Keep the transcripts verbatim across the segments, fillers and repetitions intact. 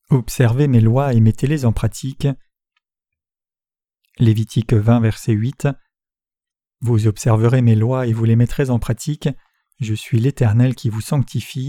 Observez mes lois et mettez-les en pratique. Lévitique vingt, verset huit. Vous observerez mes lois et vous les mettrez en pratique. Je suis l'Éternel qui vous sanctifie.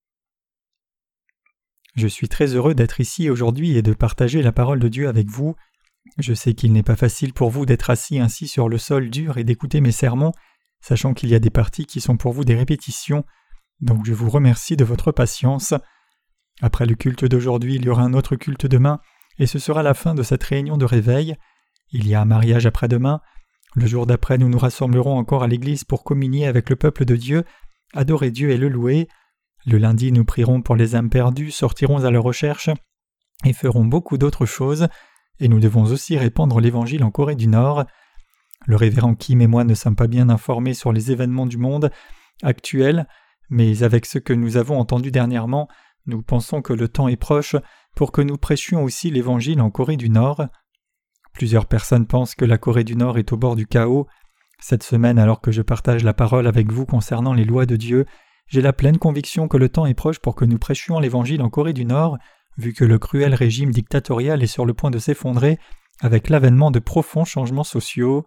Je suis très heureux d'être ici aujourd'hui et de partager la parole de Dieu avec vous. Je sais qu'il n'est pas facile pour vous d'être assis ainsi sur le sol dur et d'écouter mes sermons, sachant qu'il y a des parties qui sont pour vous des répétitions. Donc je vous remercie de votre patience. Après le culte d'aujourd'hui, il y aura un autre culte demain, et ce sera la fin de cette réunion de réveil. Il y a un mariage après-demain. Le jour d'après, nous nous rassemblerons encore à l'église pour communier avec le peuple de Dieu, adorer Dieu et le louer. Le lundi, nous prierons pour les âmes perdues, sortirons à leur recherche et ferons beaucoup d'autres choses, et nous devons aussi répandre l'Évangile en Corée du Nord. Le révérend Kim et moi ne sommes pas bien informés sur les événements du monde actuels, mais avec ce que nous avons entendu dernièrement, nous pensons que le temps est proche pour que nous prêchions aussi l'Évangile en Corée du Nord. Plusieurs personnes pensent que la Corée du Nord est au bord du chaos. Cette semaine, alors que je partage la parole avec vous concernant les lois de Dieu, j'ai la pleine conviction que le temps est proche pour que nous prêchions l'Évangile en Corée du Nord, vu que le cruel régime dictatorial est sur le point de s'effondrer avec l'avènement de profonds changements sociaux.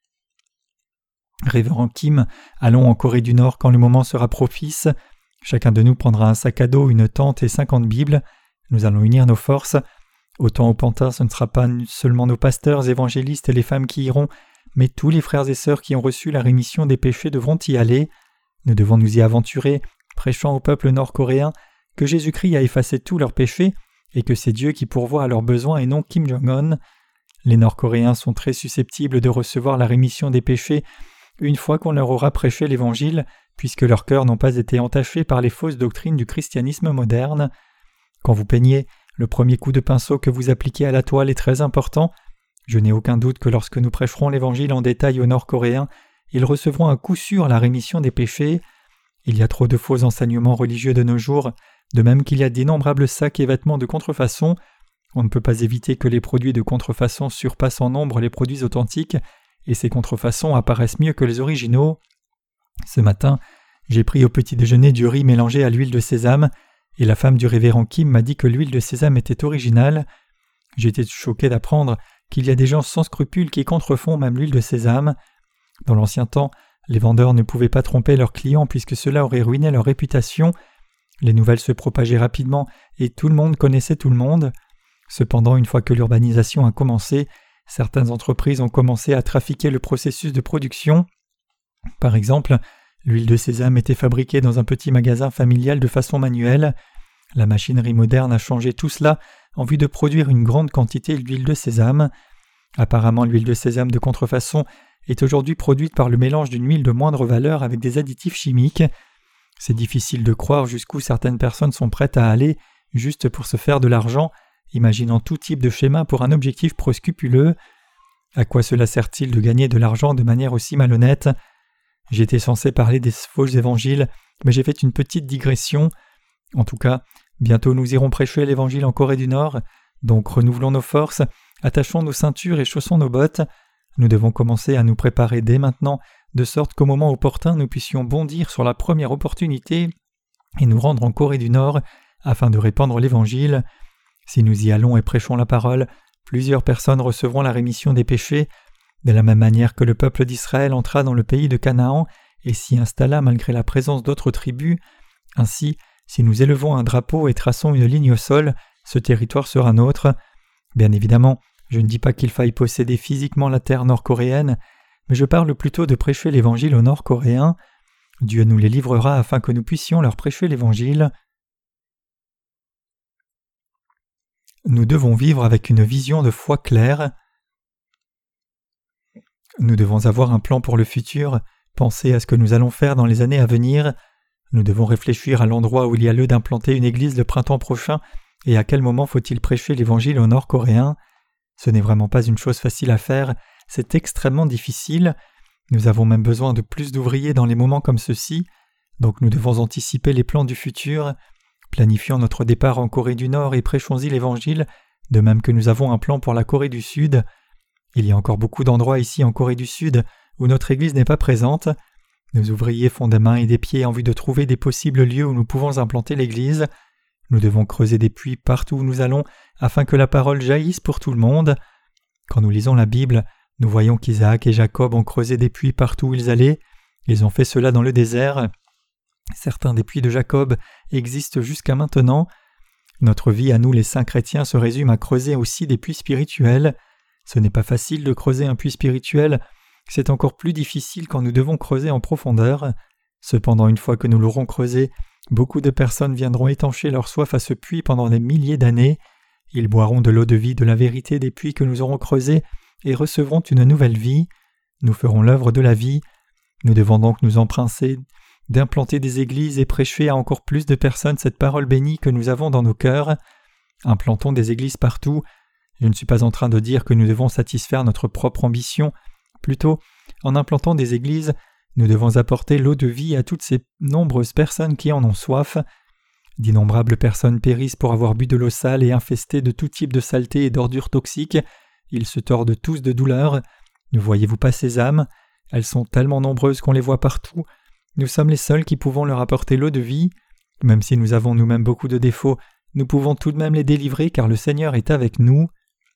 Révérend Kim, allons en Corée du Nord quand le moment sera propice. Chacun de nous prendra un sac à dos, une tente et cinquante Bibles. Nous allons unir nos forces. Autant au Pantin, ce ne sera pas seulement nos pasteurs, évangélistes et les femmes qui iront, mais tous les frères et sœurs qui ont reçu la rémission des péchés devront y aller. Nous devons nous y aventurer, prêchant au peuple nord-coréen que Jésus-Christ a effacé tous leurs péchés et que c'est Dieu qui pourvoit à leurs besoins et non Kim Jong-un. Les Nord-Coréens sont très susceptibles de recevoir la rémission des péchés une fois qu'on leur aura prêché l'Évangile, puisque leurs cœurs n'ont pas été entachés par les fausses doctrines du christianisme moderne. Quand vous peignez, le premier coup de pinceau que vous appliquez à la toile est très important. Je n'ai aucun doute que lorsque nous prêcherons l'Évangile en détail aux Nord-Coréens, ils recevront à coup sûr la rémission des péchés. Il y a trop de faux enseignements religieux de nos jours, de même qu'il y a d'innombrables sacs et vêtements de contrefaçon. On ne peut pas éviter que les produits de contrefaçon surpassent en nombre les produits authentiques, et ces contrefaçons apparaissent mieux que les originaux. Ce matin, j'ai pris au petit déjeuner du riz mélangé à l'huile de sésame, et la femme du révérend Kim m'a dit que l'huile de sésame était originale. J'étais choqué d'apprendre qu'il y a des gens sans scrupules qui contrefont même l'huile de sésame. Dans l'ancien temps, les vendeurs ne pouvaient pas tromper leurs clients puisque cela aurait ruiné leur réputation. Les nouvelles se propageaient rapidement et tout le monde connaissait tout le monde. Cependant, une fois que l'urbanisation a commencé, certaines entreprises ont commencé à trafiquer le processus de production. Par exemple, l'huile de sésame était fabriquée dans un petit magasin familial de façon manuelle. La machinerie moderne a changé tout cela en vue de produire une grande quantité d'huile de sésame. Apparemment, l'huile de sésame de contrefaçon est aujourd'hui produite par le mélange d'une huile de moindre valeur avec des additifs chimiques. C'est difficile de croire jusqu'où certaines personnes sont prêtes à aller juste pour se faire de l'argent, imaginant tout type de schéma pour un objectif pro scrupuleux. À quoi cela sert-il de gagner de l'argent de manière aussi malhonnête ? J'étais censé parler des faux évangiles, mais j'ai fait une petite digression. En tout cas, bientôt nous irons prêcher l'évangile en Corée du Nord, donc renouvelons nos forces, attachons nos ceintures et chaussons nos bottes. Nous devons commencer à nous préparer dès maintenant, de sorte qu'au moment opportun nous puissions bondir sur la première opportunité et nous rendre en Corée du Nord afin de répandre l'évangile. Si nous y allons et prêchons la parole, plusieurs personnes recevront la rémission des péchés, de la même manière que le peuple d'Israël entra dans le pays de Canaan et s'y installa malgré la présence d'autres tribus. Ainsi, si nous élevons un drapeau et traçons une ligne au sol, ce territoire sera nôtre. Bien évidemment, je ne dis pas qu'il faille posséder physiquement la terre nord-coréenne, mais je parle plutôt de prêcher l'Évangile aux Nord-Coréens. Dieu nous les livrera afin que nous puissions leur prêcher l'Évangile. Nous devons vivre avec une vision de foi claire. Nous devons avoir un plan pour le futur, penser à ce que nous allons faire dans les années à venir. Nous devons réfléchir à l'endroit où il y a lieu d'implanter une église le printemps prochain et à quel moment faut-il prêcher l'Évangile aux Nord-Coréens. Ce n'est vraiment pas une chose facile à faire, c'est extrêmement difficile. Nous avons même besoin de plus d'ouvriers dans les moments comme ceux-ci, donc nous devons anticiper les plans du futur. Planifions notre départ en Corée du Nord et prêchons-y l'Évangile, de même que nous avons un plan pour la Corée du Sud. Il y a encore beaucoup d'endroits ici en Corée du Sud où notre Église n'est pas présente. Nos ouvriers font des mains et des pieds en vue de trouver des possibles lieux où nous pouvons implanter l'Église. Nous devons creuser des puits partout où nous allons afin que la parole jaillisse pour tout le monde. Quand nous lisons la Bible, nous voyons qu'Isaac et Jacob ont creusé des puits partout où ils allaient. Ils ont fait cela dans le désert. Certains des puits de Jacob existent jusqu'à maintenant. Notre vie à nous les saints chrétiens se résume à creuser aussi des puits spirituels. Ce n'est pas facile de creuser un puits spirituel, c'est encore plus difficile quand nous devons creuser en profondeur. Cependant, une fois que nous l'aurons creusé, beaucoup de personnes viendront étancher leur soif à ce puits pendant des milliers d'années. Ils boiront de l'eau de vie de la vérité des puits que nous aurons creusés et recevront une nouvelle vie. Nous ferons l'œuvre de la vie. Nous devons donc nous emprunter d'implanter des églises et prêcher à encore plus de personnes cette parole bénie que nous avons dans nos cœurs. Implantons des églises partout. Je ne suis pas en train de dire que nous devons satisfaire notre propre ambition. Plutôt, en implantant des églises, nous devons apporter l'eau de vie à toutes ces nombreuses personnes qui en ont soif. D'innombrables personnes périssent pour avoir bu de l'eau sale et infestée de tout type de saleté et d'ordures toxiques. Ils se tordent tous de douleur. Ne voyez-vous pas ces âmes? Elles sont tellement nombreuses qu'on les voit partout. Nous sommes les seuls qui pouvons leur apporter l'eau de vie. Même si nous avons nous-mêmes beaucoup de défauts, nous pouvons tout de même les délivrer car le Seigneur est avec nous.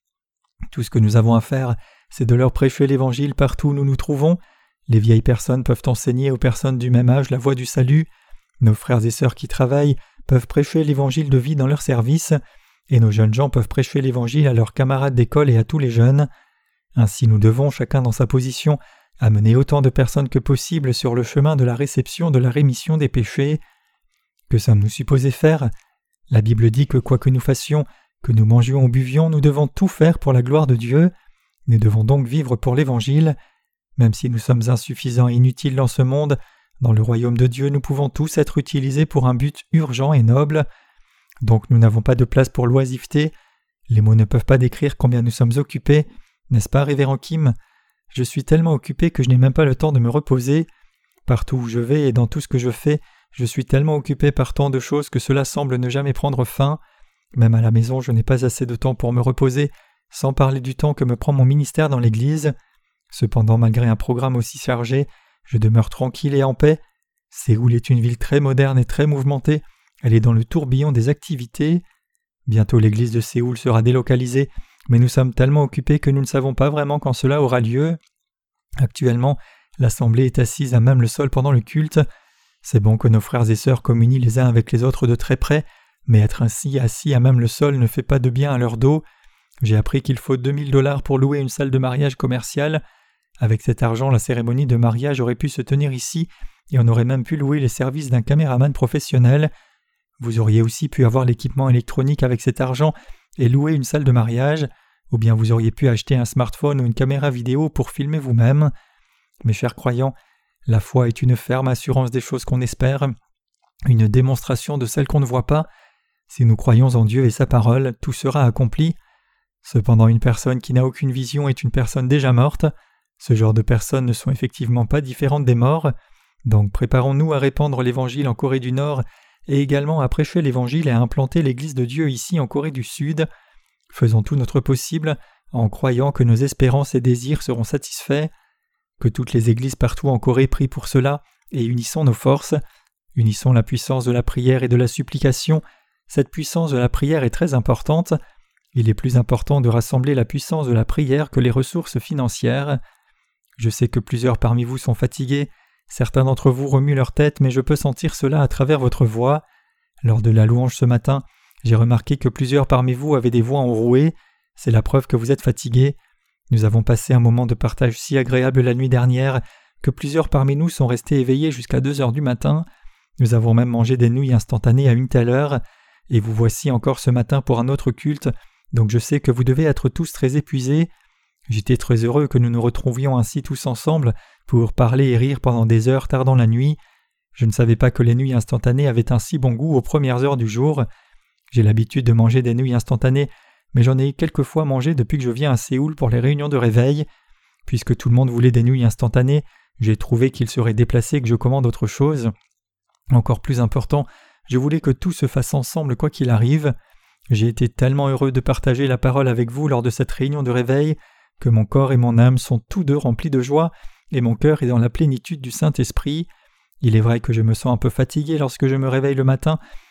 Tout ce que nous avons à faire, c'est de leur prêcher l'Évangile partout où nous nous trouvons. Les vieilles personnes peuvent enseigner aux personnes du même âge la voie du salut. Nos frères et sœurs qui travaillent peuvent prêcher l'Évangile de vie dans leur service. Et nos jeunes gens peuvent prêcher l'Évangile à leurs camarades d'école et à tous les jeunes. Ainsi nous devons, chacun dans sa position, amener autant de personnes que possible sur le chemin de la réception de la rémission des péchés. Que sommes-nous supposés faire? La Bible dit que quoi que nous fassions, que nous mangions ou buvions, nous devons tout faire pour la gloire de Dieu. Nous devons donc vivre pour l'Évangile. Même si nous sommes insuffisants et inutiles dans ce monde, dans le royaume de Dieu, nous pouvons tous être utilisés pour un but urgent et noble. Donc nous n'avons pas de place pour l'oisiveté. Les mots ne peuvent pas décrire combien nous sommes occupés. N'est-ce pas, révérend Kim? Je suis tellement occupé que je n'ai même pas le temps de me reposer. Partout où je vais et dans tout ce que je fais, je suis tellement occupé par tant de choses que cela semble ne jamais prendre fin. Même à la maison, je n'ai pas assez de temps pour me reposer, sans parler du temps que me prend mon ministère dans l'Église. Cependant, malgré un programme aussi chargé, je demeure tranquille et en paix. Séoul est une ville très moderne et très mouvementée. Elle est dans le tourbillon des activités. Bientôt l'église de Séoul sera délocalisée, mais nous sommes tellement occupés que nous ne savons pas vraiment quand cela aura lieu. Actuellement, l'assemblée est assise à même le sol pendant le culte. C'est bon que nos frères et sœurs communient les uns avec les autres de très près, mais être ainsi assis à même le sol ne fait pas de bien à leur dos. J'ai appris qu'il faut deux mille dollars pour louer une salle de mariage commerciale. Avec cet argent, la cérémonie de mariage aurait pu se tenir ici et on aurait même pu louer les services d'un caméraman professionnel. Vous auriez aussi pu avoir l'équipement électronique avec cet argent et louer une salle de mariage, ou bien vous auriez pu acheter un smartphone ou une caméra vidéo pour filmer vous-même. Mes chers croyants, la foi est une ferme assurance des choses qu'on espère, une démonstration de celles qu'on ne voit pas. Si nous croyons en Dieu et sa parole, tout sera accompli. Cependant, une personne qui n'a aucune vision est une personne déjà morte. Ce genre de personnes ne sont effectivement pas différentes des morts. Donc préparons-nous à répandre l'Évangile en Corée du Nord et également à prêcher l'Évangile et à implanter l'Église de Dieu ici en Corée du Sud. Faisons tout notre possible en croyant que nos espérances et désirs seront satisfaits. Que toutes les églises partout en Corée prient pour cela et unissons nos forces. Unissons la puissance de la prière et de la supplication. Cette puissance de la prière est très importante. Il est plus important de rassembler la puissance de la prière que les ressources financières. Je sais que plusieurs parmi vous sont fatigués. Certains d'entre vous remuent leur tête, mais je peux sentir cela à travers votre voix. Lors de la louange ce matin, j'ai remarqué que plusieurs parmi vous avaient des voix enrouées. C'est la preuve que vous êtes fatigués. Nous avons passé un moment de partage si agréable la nuit dernière que plusieurs parmi nous sont restés éveillés jusqu'à deux heures du matin. Nous avons même mangé des nouilles instantanées à une telle heure. Et vous voici encore ce matin pour un autre culte, donc je sais que vous devez être tous très épuisés. J'étais très heureux que nous nous retrouvions ainsi tous ensemble pour parler et rire pendant des heures tardant la nuit. Je ne savais pas que les nouilles instantanées avaient un si bon goût aux premières heures du jour. J'ai l'habitude de manger des nouilles instantanées, mais j'en ai quelquefois mangé depuis que je viens à Séoul pour les réunions de réveil. Puisque tout le monde voulait des nouilles instantanées, j'ai trouvé qu'il serait déplacé que je commande autre chose. Encore plus important, je voulais que tout se fasse ensemble quoi qu'il arrive. J'ai été tellement heureux de partager la parole avec vous lors de cette réunion de réveil que mon corps et mon âme sont tous deux remplis de joie et mon cœur est dans la plénitude du Saint-Esprit. Il est vrai que je me sens un peu fatigué lorsque je me réveille le matin,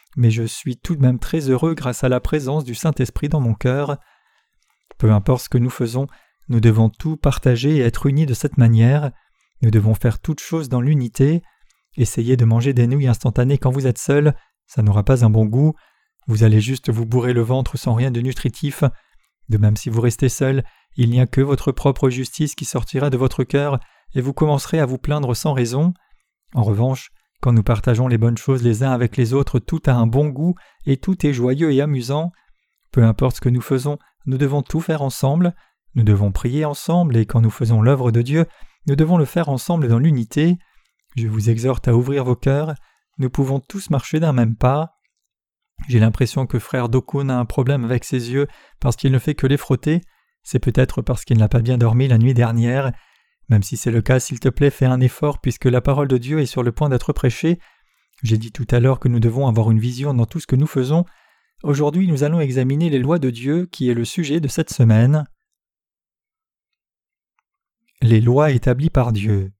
mais je suis tout de même très heureux grâce à la présence du Saint-Esprit dans mon cœur. Peu importe ce que nous faisons, nous devons tout partager et être unis de cette manière. Nous devons faire toutes choses dans l'unité. Essayez de manger des nouilles instantanées quand vous êtes seul, ça n'aura pas un bon goût. Vous allez juste vous bourrer le ventre sans rien de nutritif. De même, si vous restez seul, il n'y a que votre propre justice qui sortira de votre cœur et vous commencerez à vous plaindre sans raison. En revanche, quand nous partageons les bonnes choses les uns avec les autres, tout a un bon goût et tout est joyeux et amusant. Peu importe ce que nous faisons, nous devons tout faire ensemble. Nous devons prier ensemble et quand nous faisons l'œuvre de Dieu, nous devons le faire ensemble dans l'unité. Je vous exhorte à ouvrir vos cœurs. Nous pouvons tous marcher d'un même pas. J'ai l'impression que frère Dokun a un problème avec ses yeux parce qu'il ne fait que les frotter. C'est peut-être parce qu'il n'a pas bien dormi la nuit dernière. Même si c'est le cas, s'il te plaît, fais un effort puisque la parole de Dieu est sur le point d'être prêchée. J'ai dit tout à l'heure que nous devons avoir une vision dans tout ce que nous faisons. Aujourd'hui, nous allons examiner les lois de Dieu qui est le sujet de cette semaine. Les lois établies par Dieu.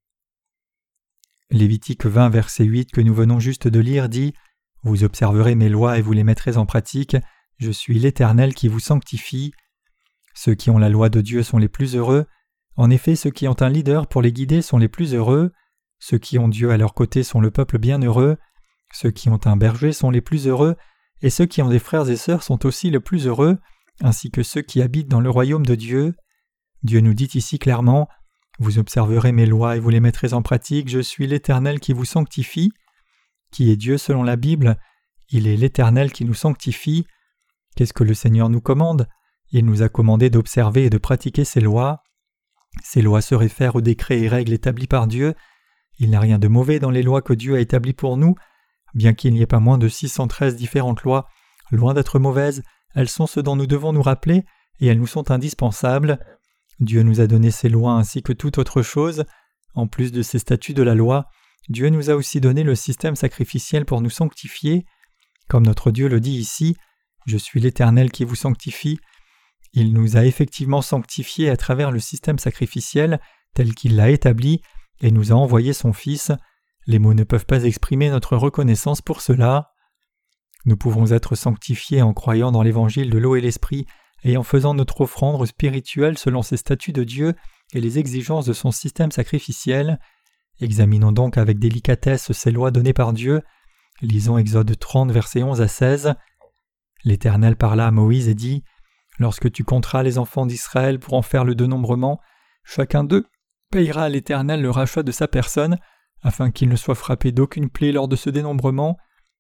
Lévitique vingt, verset huit que nous venons juste de lire dit « Vous observerez mes lois et vous les mettrez en pratique. Je suis l'Éternel qui vous sanctifie. » Ceux qui ont la loi de Dieu sont les plus heureux. En effet, ceux qui ont un leader pour les guider sont les plus heureux. Ceux qui ont Dieu à leur côté sont le peuple bienheureux. Ceux qui ont un berger sont les plus heureux. Et ceux qui ont des frères et sœurs sont aussi les plus heureux, ainsi que ceux qui habitent dans le royaume de Dieu. Dieu nous dit ici clairement « Vous observerez mes lois et vous les mettrez en pratique. Je suis l'Éternel qui vous sanctifie. » Qui est Dieu selon la Bible? Il est l'Éternel qui nous sanctifie. Qu'est-ce que le Seigneur nous commande? Il nous a commandé d'observer et de pratiquer ses lois. Ces lois se réfèrent aux décrets et règles établis par Dieu. Il n'y a rien de mauvais dans les lois que Dieu a établies pour nous. Bien qu'il n'y ait pas moins de six cent treize différentes lois, loin d'être mauvaises, elles sont ce dont nous devons nous rappeler et elles nous sont indispensables. Dieu nous a donné ces lois ainsi que toute autre chose. En plus de ces statuts de la loi, Dieu nous a aussi donné le système sacrificiel pour nous sanctifier. Comme notre Dieu le dit ici, « Je suis l'Éternel qui vous sanctifie », il nous a effectivement sanctifiés à travers le système sacrificiel tel qu'il l'a établi et nous a envoyé son Fils. Les mots ne peuvent pas exprimer notre reconnaissance pour cela. Nous pouvons être sanctifiés en croyant dans l'évangile de l'eau et l'esprit et en faisant notre offrande spirituelle selon ces statuts de Dieu et les exigences de son système sacrificiel. Examinons donc avec délicatesse ces lois données par Dieu. Lisons Exode trente, versets onze à seize. L'Éternel parla à Moïse et dit « Lorsque tu compteras les enfants d'Israël pour en faire le dénombrement, chacun d'eux payera à l'Éternel le rachat de sa personne, afin qu'il ne soit frappé d'aucune plaie lors de ce dénombrement.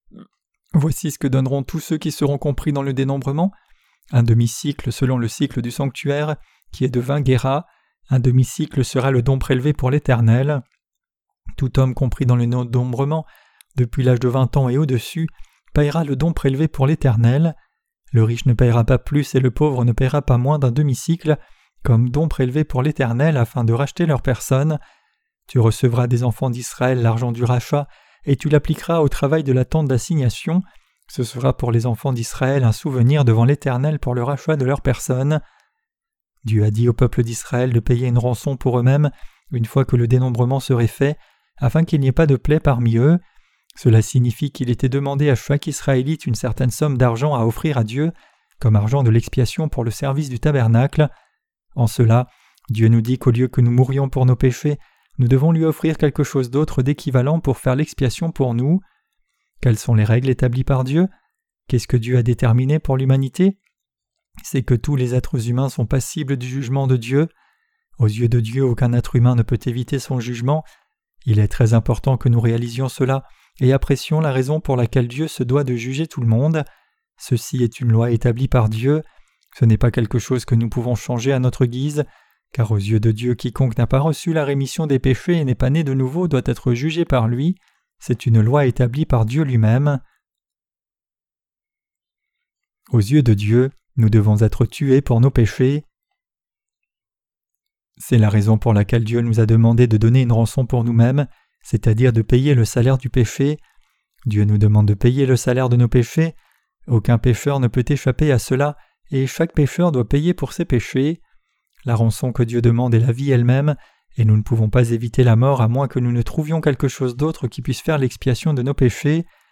Voici ce que donneront tous ceux qui seront compris dans le dénombrement. Un demi-cycle selon le cycle du sanctuaire, qui est de vingt guéras. Un demi-cycle sera le don prélevé pour l'Éternel. Tout homme compris dans le dénombrement, depuis l'âge de vingt ans et au-dessus, payera le don prélevé pour l'Éternel. Le riche ne payera pas plus et le pauvre ne payera pas moins d'un demi-cycle, comme don prélevé pour l'Éternel afin de racheter leur personne. Tu recevras des enfants d'Israël l'argent du rachat, et tu l'appliqueras au travail de la tente d'assignation. Ce sera pour les enfants d'Israël un souvenir devant l'Éternel pour le rachat de leur personne. Dieu a dit au peuple d'Israël de payer une rançon pour eux-mêmes une fois que le dénombrement serait fait, afin qu'il n'y ait pas de plaie parmi eux. Cela signifie qu'il était demandé à chaque Israélite une certaine somme d'argent à offrir à Dieu, comme argent de l'expiation pour le service du tabernacle. En cela, Dieu nous dit qu'au lieu que nous mourions pour nos péchés, nous devons lui offrir quelque chose d'autre d'équivalent pour faire l'expiation pour nous. Quelles sont les règles établies par Dieu? Qu'est-ce que Dieu a déterminé pour l'humanité? C'est que tous les êtres humains sont passibles du jugement de Dieu. Aux yeux de Dieu, aucun être humain ne peut éviter son jugement. Il est très important que nous réalisions cela et apprécions la raison pour laquelle Dieu se doit de juger tout le monde. Ceci est une loi établie par Dieu. Ce n'est pas quelque chose que nous pouvons changer à notre guise, car aux yeux de Dieu, quiconque n'a pas reçu la rémission des péchés et n'est pas né de nouveau doit être jugé par lui. C'est une loi établie par Dieu lui-même. Aux yeux de Dieu, nous devons être tués pour nos péchés. C'est la raison pour laquelle Dieu nous a demandé de donner une rançon pour nous-mêmes, c'est-à-dire de payer le salaire du péché. Dieu nous demande de payer le salaire de nos péchés. Aucun pécheur ne peut échapper à cela, et chaque pécheur doit payer pour ses péchés. La rançon que Dieu demande est la vie elle-même, et nous ne pouvons pas éviter la mort à moins que nous ne trouvions quelque chose d'autre qui puisse faire l'expiation de nos péchés.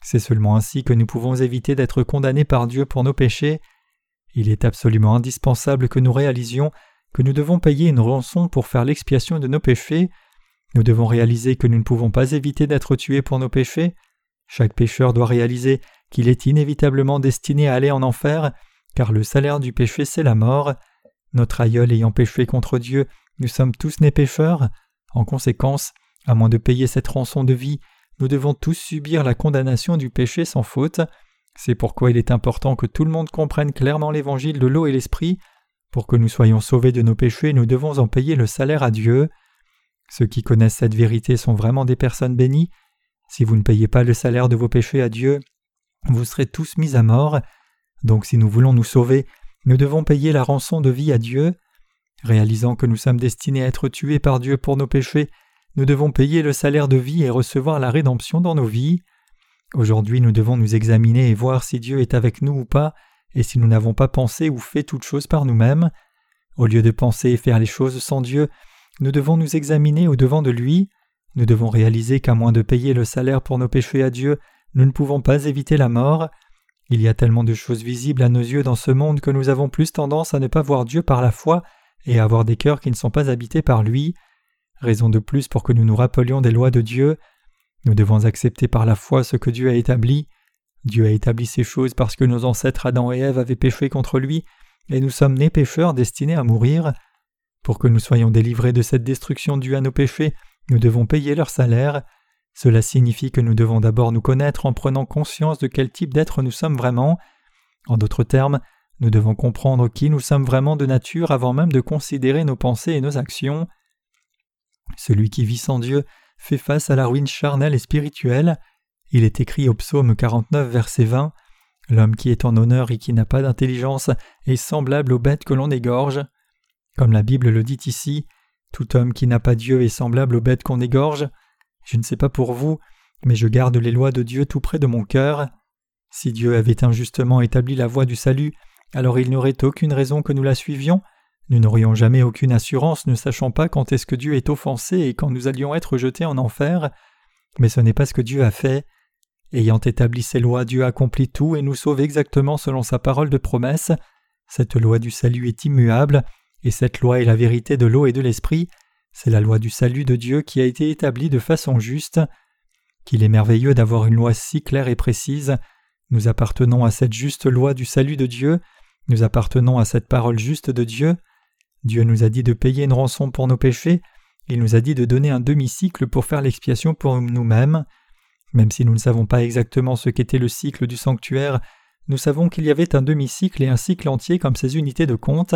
C'est seulement ainsi que nous pouvons éviter d'être condamnés par Dieu pour nos péchés. Il est absolument indispensable que nous réalisions que nous devons payer une rançon pour faire l'expiation de nos péchés. Nous devons réaliser que nous ne pouvons pas éviter d'être tués pour nos péchés. Chaque pécheur doit réaliser qu'il est inévitablement destiné à aller en enfer, car le salaire du péché c'est la mort. Notre aïeul ayant péché contre Dieu, nous sommes tous nés pécheurs. En conséquence, à moins de payer cette rançon de vie, nous devons tous subir la condamnation du péché sans faute. C'est pourquoi il est important que tout le monde comprenne clairement l'évangile de l'eau et l'esprit. Pour que nous soyons sauvés de nos péchés, nous devons en payer le salaire à Dieu. Ceux qui connaissent cette vérité sont vraiment des personnes bénies. Si vous ne payez pas le salaire de vos péchés à Dieu, vous serez tous mis à mort. Donc si nous voulons nous sauver, nous devons payer la rançon de vie à Dieu. Réalisant que nous sommes destinés à être tués par Dieu pour nos péchés, nous devons payer le salaire de vie et recevoir la rédemption dans nos vies. Aujourd'hui, nous devons nous examiner et voir si Dieu est avec nous ou pas, et si nous n'avons pas pensé ou fait toute chose par nous-mêmes. Au lieu de penser et faire les choses sans Dieu, nous devons nous examiner au-devant de lui. Nous devons réaliser qu'à moins de payer le salaire pour nos péchés à Dieu, nous ne pouvons pas éviter la mort. Il y a tellement de choses visibles à nos yeux dans ce monde que nous avons plus tendance à ne pas voir Dieu par la foi et à avoir des cœurs qui ne sont pas habités par lui. Raison de plus pour que nous nous rappelions des lois de Dieu. Nous devons accepter par la foi ce que Dieu a établi. Dieu a établi ces choses parce que nos ancêtres Adam et Ève avaient péché contre lui, et nous sommes nés pécheurs destinés à mourir. Pour que nous soyons délivrés de cette destruction due à nos péchés, nous devons payer leur salaire. Cela signifie que nous devons d'abord nous connaître en prenant conscience de quel type d'être nous sommes vraiment. En d'autres termes, nous devons comprendre qui nous sommes vraiment de nature avant même de considérer nos pensées et nos actions. Celui qui vit sans Dieu fait face à la ruine charnelle et spirituelle. Il est écrit au psaume quarante-neuf, verset vingt, « L'homme qui est en honneur et qui n'a pas d'intelligence est semblable aux bêtes que l'on égorge. » Comme la Bible le dit ici, tout homme qui n'a pas Dieu est semblable aux bêtes qu'on égorge. Je ne sais pas pour vous, mais je garde les lois de Dieu tout près de mon cœur. Si Dieu avait injustement établi la voie du salut, alors il n'y aurait aucune raison que nous la suivions. Nous n'aurions jamais aucune assurance, ne sachant pas quand est-ce que Dieu est offensé et quand nous allions être jetés en enfer. Mais ce n'est pas ce que Dieu a fait. Ayant établi ses lois, Dieu accomplit tout et nous sauve exactement selon sa parole de promesse. Cette loi du salut est immuable, et cette loi est la vérité de l'eau et de l'esprit. C'est la loi du salut de Dieu qui a été établie de façon juste. Qu'il est merveilleux d'avoir une loi si claire et précise. Nous appartenons à cette juste loi du salut de Dieu. Nous appartenons à cette parole juste de Dieu. Dieu nous a dit de payer une rançon pour nos péchés. Il nous a dit de donner un demi-cycle pour faire l'expiation pour nous-mêmes. Même si nous ne savons pas exactement ce qu'était le cycle du sanctuaire, nous savons qu'il y avait un demi-cycle et un cycle entier comme ces unités de compte.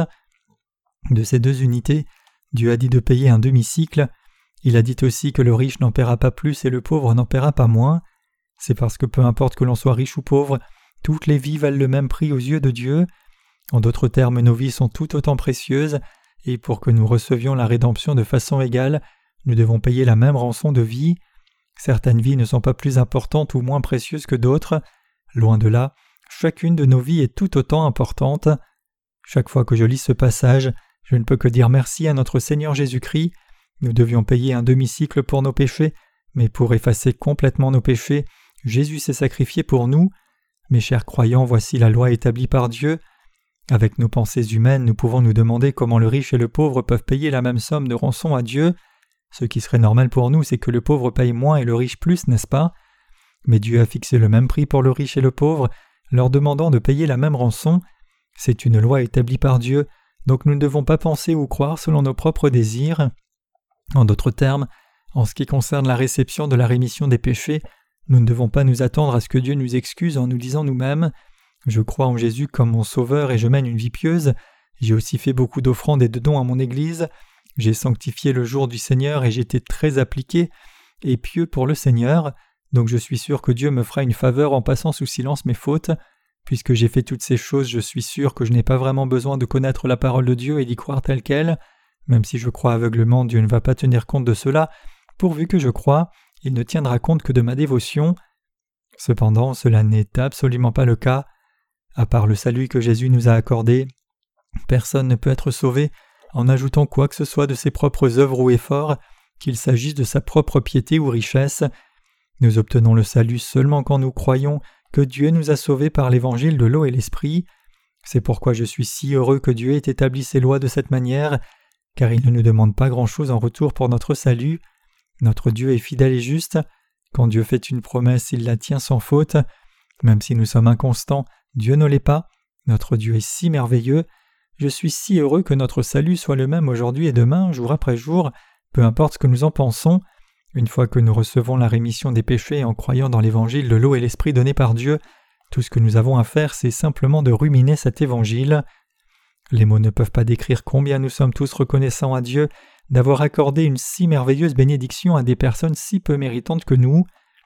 De ces deux unités, Dieu a dit de payer un demi-cycle. Il a dit aussi que le riche n'en paiera pas plus et le pauvre n'en paiera pas moins. C'est parce que peu importe que l'on soit riche ou pauvre, toutes les vies valent le même prix aux yeux de Dieu. En d'autres termes, nos vies sont tout autant précieuses, et pour que nous recevions la rédemption de façon égale, nous devons payer la même rançon de vie. Certaines vies ne sont pas plus importantes ou moins précieuses que d'autres. Loin de là, chacune de nos vies est tout autant importante. Chaque fois que je lis ce passage, je ne peux que dire merci à notre Seigneur Jésus-Christ. Nous devions payer un demi-cycle pour nos péchés, mais pour effacer complètement nos péchés, Jésus s'est sacrifié pour nous. Mes chers croyants, voici la loi établie par Dieu. Avec nos pensées humaines, nous pouvons nous demander comment le riche et le pauvre peuvent payer la même somme de rançon à Dieu. Ce qui serait normal pour nous, c'est que le pauvre paye moins et le riche plus, n'est-ce pas? Mais Dieu a fixé le même prix pour le riche et le pauvre, leur demandant de payer la même rançon. C'est une loi établie par Dieu, donc nous ne devons pas penser ou croire selon nos propres désirs. En d'autres termes, en ce qui concerne la réception de la rémission des péchés, nous ne devons pas nous attendre à ce que Dieu nous excuse en nous disant nous-mêmes « Je crois en Jésus comme mon sauveur et je mène une vie pieuse. J'ai aussi fait beaucoup d'offrandes et de dons à mon Église. J'ai sanctifié le jour du Seigneur et j'étais très appliqué et pieux pour le Seigneur. Donc je suis sûr que Dieu me fera une faveur en passant sous silence mes fautes. Puisque j'ai fait toutes ces choses, je suis sûr que je n'ai pas vraiment besoin de connaître la parole de Dieu et d'y croire telle qu'elle. Même si je crois aveuglement, Dieu ne va pas tenir compte de cela. Pourvu que je croie, il ne tiendra compte que de ma dévotion. Cependant, cela n'est absolument pas le cas. À part le salut que Jésus nous a accordé, personne ne peut être sauvé en ajoutant quoi que ce soit de ses propres œuvres ou efforts, qu'il s'agisse de sa propre piété ou richesse. Nous obtenons le salut seulement quand nous croyons que Dieu nous a sauvés par l'évangile de l'eau et l'esprit. C'est pourquoi je suis si heureux que Dieu ait établi ses lois de cette manière, car il ne nous demande pas grand-chose en retour pour notre salut. Notre Dieu est fidèle et juste. Quand Dieu fait une promesse, il la tient sans faute. Même si nous sommes inconstants, Dieu ne l'est pas. Notre Dieu est si merveilleux. Je suis si heureux que notre salut soit le même aujourd'hui et demain, jour après jour, peu importe ce que nous en pensons. Une fois que nous recevons la rémission des péchés en croyant dans l'évangile de l'eau et l'esprit donné par Dieu, tout ce que nous avons à faire, c'est simplement de ruminer cet évangile. Les mots ne peuvent pas décrire combien nous sommes tous reconnaissants à Dieu d'avoir accordé une si merveilleuse bénédiction à des personnes si peu méritantes que nous.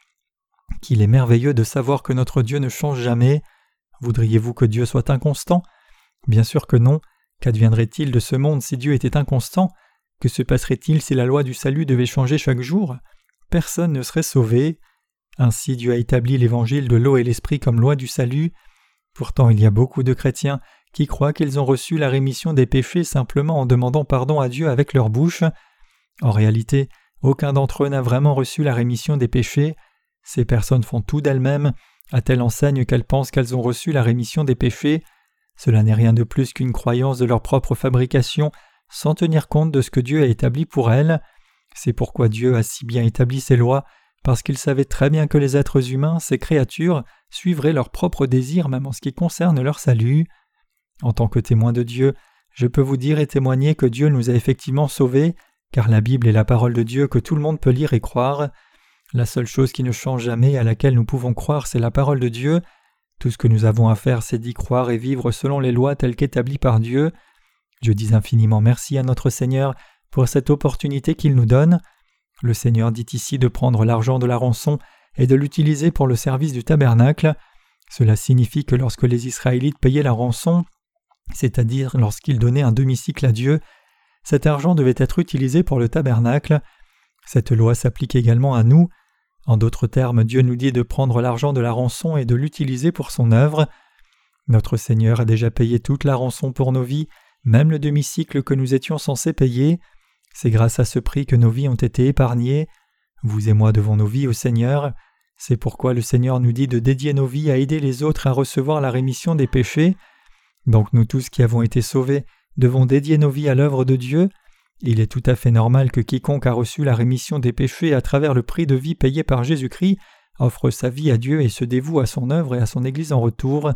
Qu'il est merveilleux de savoir que notre Dieu ne change jamais. Voudriez-vous que Dieu soit inconstant? Bien sûr que non. Qu'adviendrait-il de ce monde si Dieu était inconstant? Que se passerait-il si la loi du salut devait changer chaque jour? Personne ne serait sauvé. Ainsi Dieu a établi l'évangile de l'eau et l'esprit comme loi du salut. Pourtant il y a beaucoup de chrétiens qui croient qu'ils ont reçu la rémission des péchés simplement en demandant pardon à Dieu avec leur bouche. En réalité, aucun d'entre eux n'a vraiment reçu la rémission des péchés. Ces personnes font tout d'elles-mêmes, à telle enseigne qu'elles pensent qu'elles ont reçu la rémission des péchés. Cela n'est rien de plus qu'une croyance de leur propre fabrication, sans tenir compte de ce que Dieu a établi pour elles. C'est pourquoi Dieu a si bien établi ses lois, parce qu'il savait très bien que les êtres humains, ces créatures, suivraient leurs propres désirs même en ce qui concerne leur salut. En tant que témoin de Dieu, je peux vous dire et témoigner que Dieu nous a effectivement sauvés, car la Bible est la parole de Dieu que tout le monde peut lire et croire. La seule chose qui ne change jamais et à laquelle nous pouvons croire, c'est la parole de Dieu. Tout ce que nous avons à faire, c'est d'y croire et vivre selon les lois telles qu'établies par Dieu. Je dis infiniment merci à notre Seigneur pour cette opportunité qu'il nous donne. Le Seigneur dit ici de prendre l'argent de la rançon et de l'utiliser pour le service du tabernacle. Cela signifie que lorsque les Israélites payaient la rançon, c'est-à-dire lorsqu'ils donnaient un demi-cycle à Dieu, cet argent devait être utilisé pour le tabernacle. Cette loi s'applique également à nous. En d'autres termes, Dieu nous dit de prendre l'argent de la rançon et de l'utiliser pour son œuvre. Notre Seigneur a déjà payé toute la rançon pour nos vies, même le demi-cycle que nous étions censés payer. C'est grâce à ce prix que nos vies ont été épargnées. Vous et moi devons nos vies au Seigneur. C'est pourquoi le Seigneur nous dit de dédier nos vies à aider les autres à recevoir la rémission des péchés. Donc nous tous qui avons été sauvés devons dédier nos vies à l'œuvre de Dieu. Il est tout à fait normal que quiconque a reçu la rémission des péchés à travers le prix de vie payé par Jésus-Christ offre sa vie à Dieu et se dévoue à son œuvre et à son Église en retour.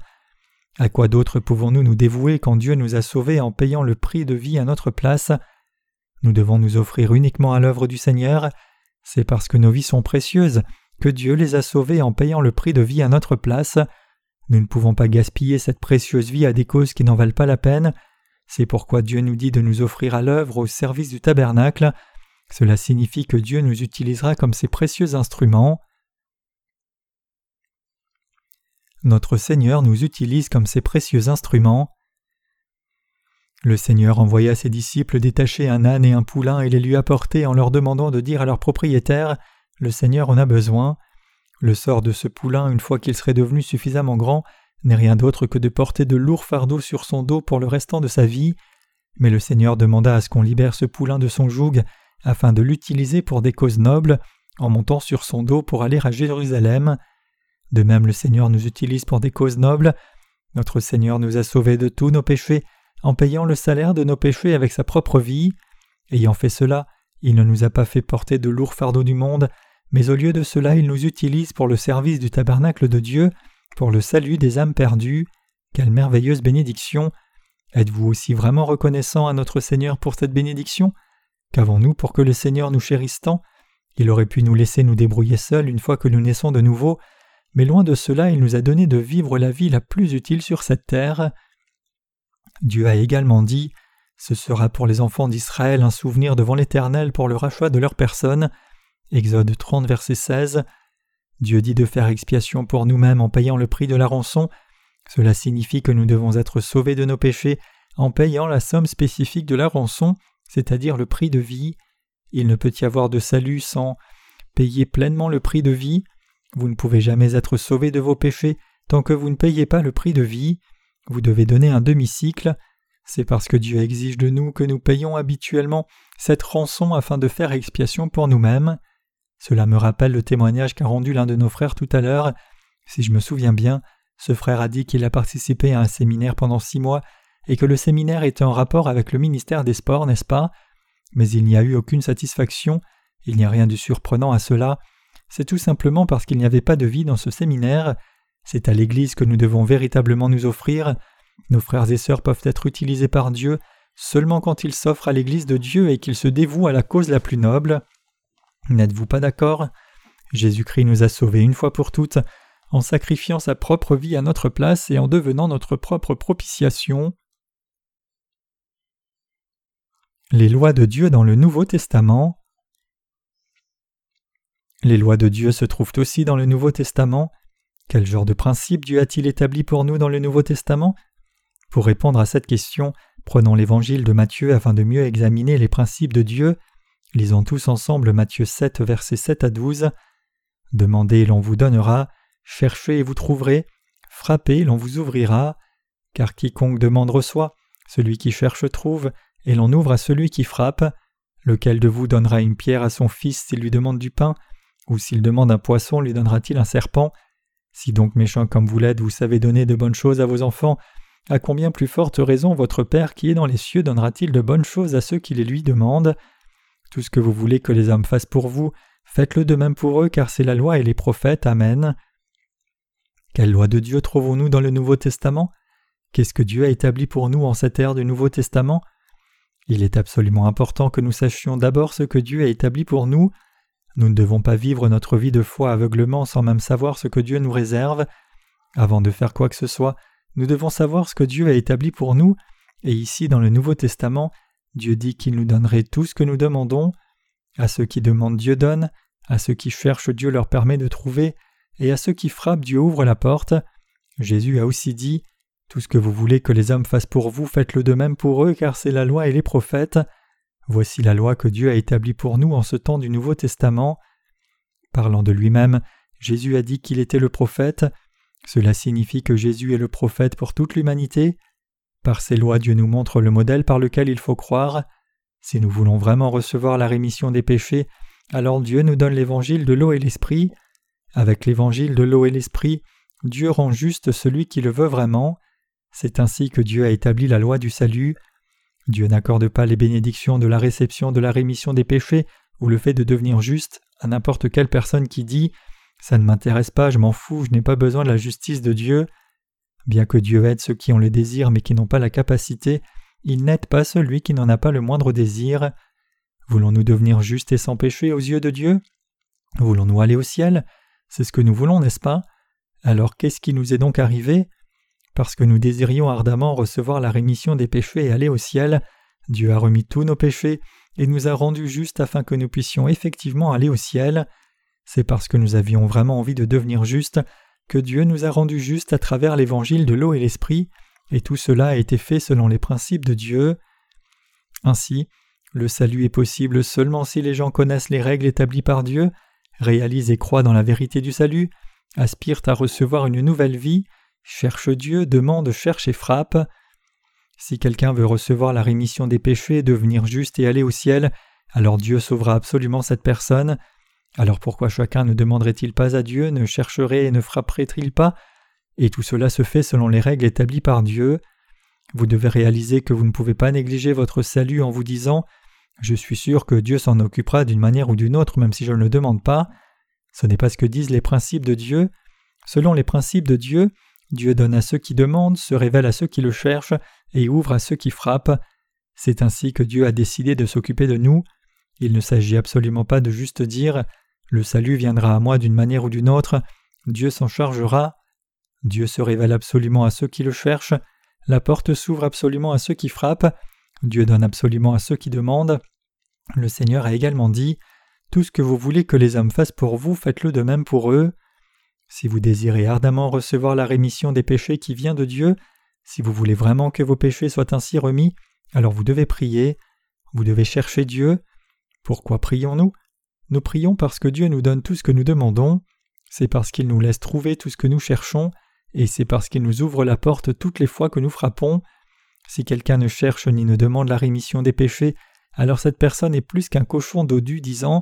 À quoi d'autre pouvons-nous nous dévouer quand Dieu nous a sauvés en payant le prix de vie à notre place? Nous devons nous offrir uniquement à l'œuvre du Seigneur. C'est parce que nos vies sont précieuses que Dieu les a sauvés en payant le prix de vie à notre place. Nous ne pouvons pas gaspiller cette précieuse vie à des causes qui n'en valent pas la peine. C'est pourquoi Dieu nous dit de nous offrir à l'œuvre au service du tabernacle. Cela signifie que Dieu nous utilisera comme ses précieux instruments. Notre Seigneur nous utilise comme ses précieux instruments. Le Seigneur envoya ses disciples détacher un âne et un poulain et les lui apporter en leur demandant de dire à leur propriétaire « Le Seigneur en a besoin ». Le sort de ce poulain, une fois qu'il serait devenu suffisamment grand, n'est rien d'autre que de porter de lourds fardeaux sur son dos pour le restant de sa vie. Mais le Seigneur demanda à ce qu'on libère ce poulain de son joug afin de l'utiliser pour des causes nobles, en montant sur son dos pour aller à Jérusalem. De même, le Seigneur nous utilise pour des causes nobles. Notre Seigneur nous a sauvés de tous nos péchés en payant le salaire de nos péchés avec sa propre vie. Ayant fait cela, il ne nous a pas fait porter de lourds fardeaux du monde, mais au lieu de cela, il nous utilise pour le service du tabernacle de Dieu, pour le salut des âmes perdues. Quelle merveilleuse bénédiction! Êtes-vous aussi vraiment reconnaissant à notre Seigneur pour cette bénédiction? Qu'avons-nous pour que le Seigneur nous chérisse tant? Il aurait pu nous laisser nous débrouiller seuls une fois que nous naissons de nouveau, mais loin de cela, il nous a donné de vivre la vie la plus utile sur cette terre. Dieu a également dit « Ce sera pour les enfants d'Israël un souvenir devant l'Éternel pour le rachat de leur personne » Exode trente, verset seize. Dieu dit de faire expiation pour nous-mêmes en payant le prix de la rançon. Cela signifie que nous devons être sauvés de nos péchés en payant la somme spécifique de la rançon, c'est-à-dire le prix de vie. Il ne peut y avoir de salut sans payer pleinement le prix de vie. Vous ne pouvez jamais être sauvés de vos péchés tant que vous ne payez pas le prix de vie. Vous devez donner un demi-cycle. C'est parce que Dieu exige de nous que nous payons habituellement cette rançon afin de faire expiation pour nous-mêmes. Cela me rappelle le témoignage qu'a rendu l'un de nos frères tout à l'heure. Si je me souviens bien, ce frère a dit qu'il a participé à un séminaire pendant six mois et que le séminaire était en rapport avec le ministère des Sports, n'est-ce pas? Mais il n'y a eu aucune satisfaction, il n'y a rien de surprenant à cela. C'est tout simplement parce qu'il n'y avait pas de vie dans ce séminaire. C'est à l'Église que nous devons véritablement nous offrir. Nos frères et sœurs peuvent être utilisés par Dieu seulement quand ils s'offrent à l'Église de Dieu et qu'ils se dévouent à la cause la plus noble. N'êtes-vous pas d'accord? Jésus-Christ nous a sauvés une fois pour toutes, en sacrifiant sa propre vie à notre place et en devenant notre propre propitiation. Les lois de Dieu dans le Nouveau Testament. Les lois de Dieu se trouvent aussi dans le Nouveau Testament. Quel genre de principe Dieu a-t-il établi pour nous dans le Nouveau Testament? Pour répondre à cette question, prenons l'Évangile de Matthieu afin de mieux examiner les principes de Dieu. Lisons tous ensemble Matthieu sept, versets sept à douze. « Demandez et l'on vous donnera, cherchez et vous trouverez, frappez et l'on vous ouvrira. Car quiconque demande reçoit, celui qui cherche trouve, et l'on ouvre à celui qui frappe. Lequel de vous donnera une pierre à son fils s'il lui demande du pain? Ou s'il demande un poisson, lui donnera-t-il un serpent? Si donc méchant comme vous l'êtes, vous savez donner de bonnes choses à vos enfants, à combien plus forte raison votre Père qui est dans les cieux donnera-t-il de bonnes choses à ceux qui les lui demandent? Tout ce que vous voulez que les hommes fassent pour vous, faites-le de même pour eux, car c'est la loi et les prophètes. Amen. Quelle loi de Dieu trouvons-nous dans le Nouveau Testament? Qu'est-ce que Dieu a établi pour nous en cette ère du Nouveau Testament? Il est absolument important que nous sachions d'abord ce que Dieu a établi pour nous. Nous ne devons pas vivre notre vie de foi aveuglement sans même savoir ce que Dieu nous réserve. Avant de faire quoi que ce soit, nous devons savoir ce que Dieu a établi pour nous, et ici dans le Nouveau Testament, Dieu dit qu'il nous donnerait tout ce que nous demandons. À ceux qui demandent, Dieu donne, à ceux qui cherchent, Dieu leur permet de trouver, et à ceux qui frappent, Dieu ouvre la porte. Jésus a aussi dit « Tout ce que vous voulez que les hommes fassent pour vous, faites-le de même pour eux, car c'est la loi et les prophètes. » Voici la loi que Dieu a établie pour nous en ce temps du Nouveau Testament. Parlant de lui-même, Jésus a dit qu'il était le prophète. Cela signifie que Jésus est le prophète pour toute l'humanité. Par ces lois, Dieu nous montre le modèle par lequel il faut croire. Si nous voulons vraiment recevoir la rémission des péchés, alors Dieu nous donne l'évangile de l'eau et l'esprit. Avec l'évangile de l'eau et l'esprit, Dieu rend juste celui qui le veut vraiment. C'est ainsi que Dieu a établi la loi du salut. Dieu n'accorde pas les bénédictions de la réception de la rémission des péchés ou le fait de devenir juste à n'importe quelle personne qui dit « ça ne m'intéresse pas, je m'en fous, je n'ai pas besoin de la justice de Dieu ». Bien que Dieu aide ceux qui ont le désir mais qui n'ont pas la capacité, il n'aide pas celui qui n'en a pas le moindre désir. Voulons-nous devenir justes et sans péché aux yeux de Dieu? Voulons-nous aller au ciel? C'est ce que nous voulons, n'est-ce pas? Alors qu'est-ce qui nous est donc arrivé? Parce que nous désirions ardemment recevoir la rémission des péchés et aller au ciel, Dieu a remis tous nos péchés et nous a rendus justes afin que nous puissions effectivement aller au ciel. C'est parce que nous avions vraiment envie de devenir justes que Dieu nous a rendus justes à travers l'évangile de l'eau et l'esprit, et tout cela a été fait selon les principes de Dieu. Ainsi, le salut est possible seulement si les gens connaissent les règles établies par Dieu, réalisent et croient dans la vérité du salut, aspirent à recevoir une nouvelle vie, cherchent Dieu, demandent, cherchent et frappent. Si quelqu'un veut recevoir la rémission des péchés, devenir juste et aller au ciel, alors Dieu sauvera absolument cette personne. Alors pourquoi chacun ne demanderait-il pas à Dieu, ne chercherait et ne frapperait-il pas? Et tout cela se fait selon les règles établies par Dieu. Vous devez réaliser que vous ne pouvez pas négliger votre salut en vous disant « Je suis sûr que Dieu s'en occupera d'une manière ou d'une autre même si je ne le demande pas ». Ce n'est pas ce que disent les principes de Dieu. Selon les principes de Dieu, Dieu donne à ceux qui demandent, se révèle à ceux qui le cherchent et ouvre à ceux qui frappent. C'est ainsi que Dieu a décidé de s'occuper de nous. Il ne s'agit absolument pas de juste dire « Le salut viendra à moi d'une manière ou d'une autre, Dieu s'en chargera ». Dieu se révèle absolument à ceux qui le cherchent, la porte s'ouvre absolument à ceux qui frappent, Dieu donne absolument à ceux qui demandent. Le Seigneur a également dit « Tout ce que vous voulez que les hommes fassent pour vous, faites-le de même pour eux ». Si vous désirez ardemment recevoir la rémission des péchés qui vient de Dieu, si vous voulez vraiment que vos péchés soient ainsi remis, alors vous devez prier, vous devez chercher Dieu. Pourquoi prions-nous? Nous prions parce que Dieu nous donne tout ce que nous demandons, c'est parce qu'il nous laisse trouver tout ce que nous cherchons, et c'est parce qu'il nous ouvre la porte toutes les fois que nous frappons. Si quelqu'un ne cherche ni ne demande la rémission des péchés, alors cette personne est plus qu'un cochon dodu disant «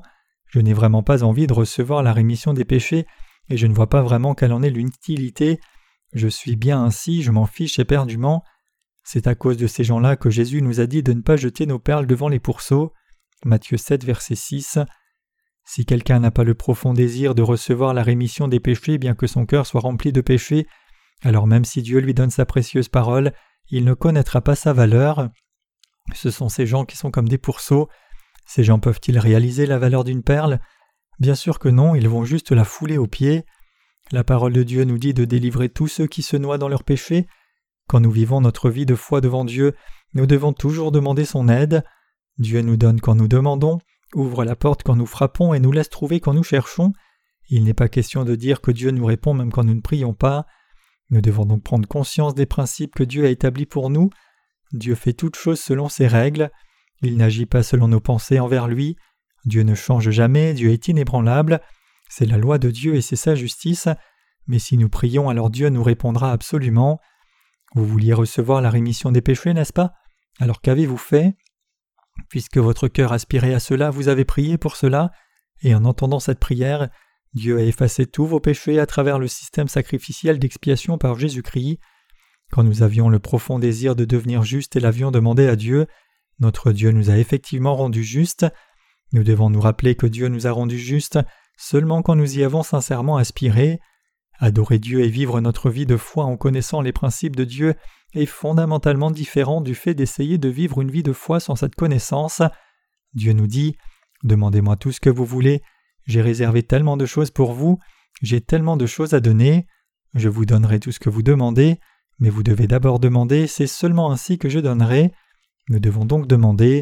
Je n'ai vraiment pas envie de recevoir la rémission des péchés et je ne vois pas vraiment quelle en est l'utilité. Je suis bien ainsi, je m'en fiche éperdument. C'est à cause de ces gens-là que Jésus nous a dit de ne pas jeter nos perles devant les pourceaux. Matthieu sept, verset six. Si quelqu'un n'a pas le profond désir de recevoir la rémission des péchés bien que son cœur soit rempli de péchés, alors même si Dieu lui donne sa précieuse parole, il ne connaîtra pas sa valeur. Ce sont ces gens qui sont comme des pourceaux. Ces gens peuvent-ils réaliser la valeur d'une perle ? Bien sûr que non, ils vont juste la fouler aux pieds. La parole de Dieu nous dit de délivrer tous ceux qui se noient dans leurs péchés. Quand nous vivons notre vie de foi devant Dieu, nous devons toujours demander son aide. Dieu nous donne quand nous demandons, ouvre la porte quand nous frappons et nous laisse trouver quand nous cherchons. Il n'est pas question de dire que Dieu nous répond même quand nous ne prions pas. Nous devons donc prendre conscience des principes que Dieu a établis pour nous. Dieu fait toutes choses selon ses règles. Il n'agit pas selon nos pensées envers lui. Dieu ne change jamais, Dieu est inébranlable. C'est la loi de Dieu et c'est sa justice. Mais si nous prions, alors Dieu nous répondra absolument. Vous vouliez recevoir la rémission des péchés, n'est-ce pas ? Alors qu'avez-vous fait ? Puisque votre cœur aspirait à cela, vous avez prié pour cela, et en entendant cette prière, Dieu a effacé tous vos péchés à travers le système sacrificiel d'expiation par Jésus-Christ. Quand nous avions le profond désir de devenir justes et l'avions demandé à Dieu, notre Dieu nous a effectivement rendus justes. Nous devons nous rappeler que Dieu nous a rendus justes seulement quand nous y avons sincèrement aspiré. Adorer Dieu et vivre notre vie de foi en connaissant les principes de Dieu est fondamentalement différent du fait d'essayer de vivre une vie de foi sans cette connaissance. Dieu nous dit « Demandez-moi tout ce que vous voulez, j'ai réservé tellement de choses pour vous, j'ai tellement de choses à donner, je vous donnerai tout ce que vous demandez, mais vous devez d'abord demander, c'est seulement ainsi que je donnerai. » Nous devons donc demander.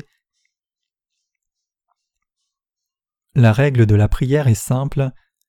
La règle de la prière est simple.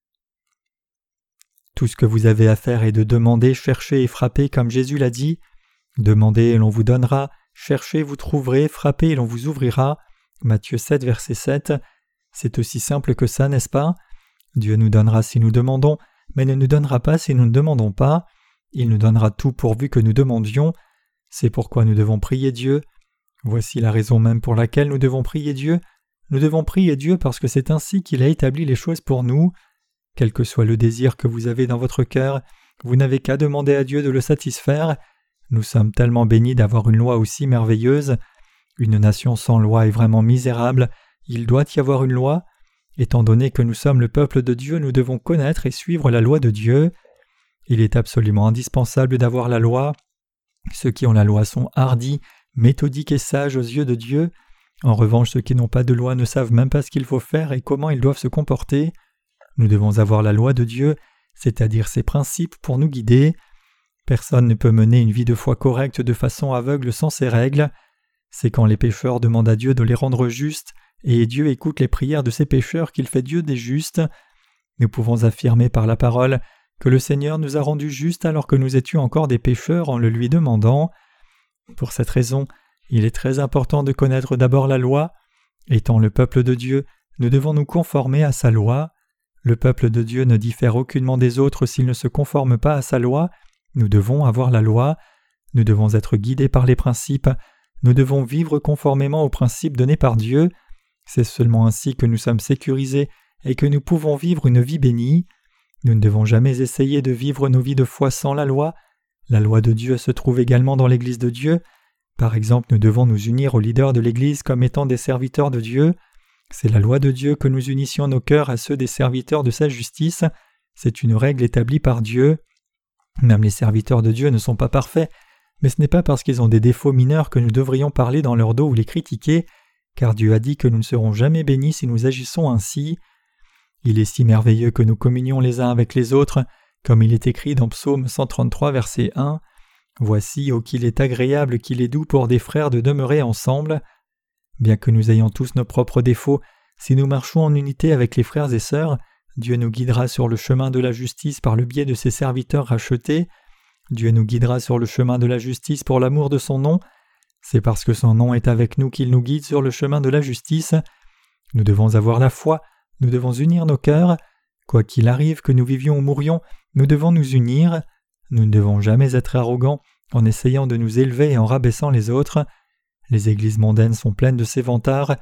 Tout ce que vous avez à faire est de demander, chercher et frapper comme Jésus l'a dit. Demandez et l'on vous donnera, cherchez, vous trouverez, frappez et l'on vous ouvrira. Matthieu sept, verset sept. C'est aussi simple que ça, n'est-ce pas ? Dieu nous donnera si nous demandons, mais ne nous donnera pas si nous ne demandons pas. Il nous donnera tout pourvu que nous demandions. C'est pourquoi nous devons prier Dieu. Voici la raison même pour laquelle nous devons prier Dieu. Nous devons prier Dieu parce que c'est ainsi qu'il a établi les choses pour nous. Quel que soit le désir que vous avez dans votre cœur, vous n'avez qu'à demander à Dieu de le satisfaire. Nous sommes tellement bénis d'avoir une loi aussi merveilleuse. Une nation sans loi est vraiment misérable. Il doit y avoir une loi. Étant donné que nous sommes le peuple de Dieu, nous devons connaître et suivre la loi de Dieu. Il est absolument indispensable d'avoir la loi. Ceux qui ont la loi sont hardis, méthodiques et sages aux yeux de Dieu. En revanche, ceux qui n'ont pas de loi ne savent même pas ce qu'il faut faire et comment ils doivent se comporter. Nous devons avoir la loi de Dieu, c'est-à-dire ses principes pour nous guider. Personne ne peut mener une vie de foi correcte de façon aveugle sans ces règles. C'est quand les pécheurs demandent à Dieu de les rendre justes, et Dieu écoute les prières de ces pécheurs qu'il fait Dieu des justes. Nous pouvons affirmer par la parole que le Seigneur nous a rendus justes alors que nous étions encore des pécheurs en le lui demandant. Pour cette raison, il est très important de connaître d'abord la loi. Étant le peuple de Dieu, nous devons nous conformer à sa loi. Le peuple de Dieu ne diffère aucunement des autres s'il ne se conforme pas à sa loi. Nous devons avoir la loi. Nous devons être guidés par les principes. Nous devons vivre conformément aux principes donnés par Dieu. C'est seulement ainsi que nous sommes sécurisés et que nous pouvons vivre une vie bénie. Nous ne devons jamais essayer de vivre nos vies de foi sans la loi. La loi de Dieu se trouve également dans l'Église de Dieu. Par exemple, nous devons nous unir aux leaders de l'Église comme étant des serviteurs de Dieu. C'est la loi de Dieu que nous unissions nos cœurs à ceux des serviteurs de sa justice. C'est une règle établie par Dieu. Même les serviteurs de Dieu ne sont pas parfaits, mais ce n'est pas parce qu'ils ont des défauts mineurs que nous devrions parler dans leur dos ou les critiquer, car Dieu a dit que nous ne serons jamais bénis si nous agissons ainsi. Il est si merveilleux que nous communions les uns avec les autres, comme il est écrit dans Psaume cent trente-trois, verset un. « Voici, ô qu'il est agréable, qu'il est doux pour des frères de demeurer ensemble. » Bien que nous ayons tous nos propres défauts, si nous marchons en unité avec les frères et sœurs, Dieu nous guidera sur le chemin de la justice par le biais de ses serviteurs rachetés. Dieu nous guidera sur le chemin de la justice pour l'amour de son nom. C'est parce que son nom est avec nous qu'il nous guide sur le chemin de la justice. Nous devons avoir la foi, nous devons unir nos cœurs. Quoi qu'il arrive, que nous vivions ou mourions, nous devons nous unir. Nous ne devons jamais être arrogants en essayant de nous élever et en rabaissant les autres. Les églises mondaines sont pleines de ces vantards.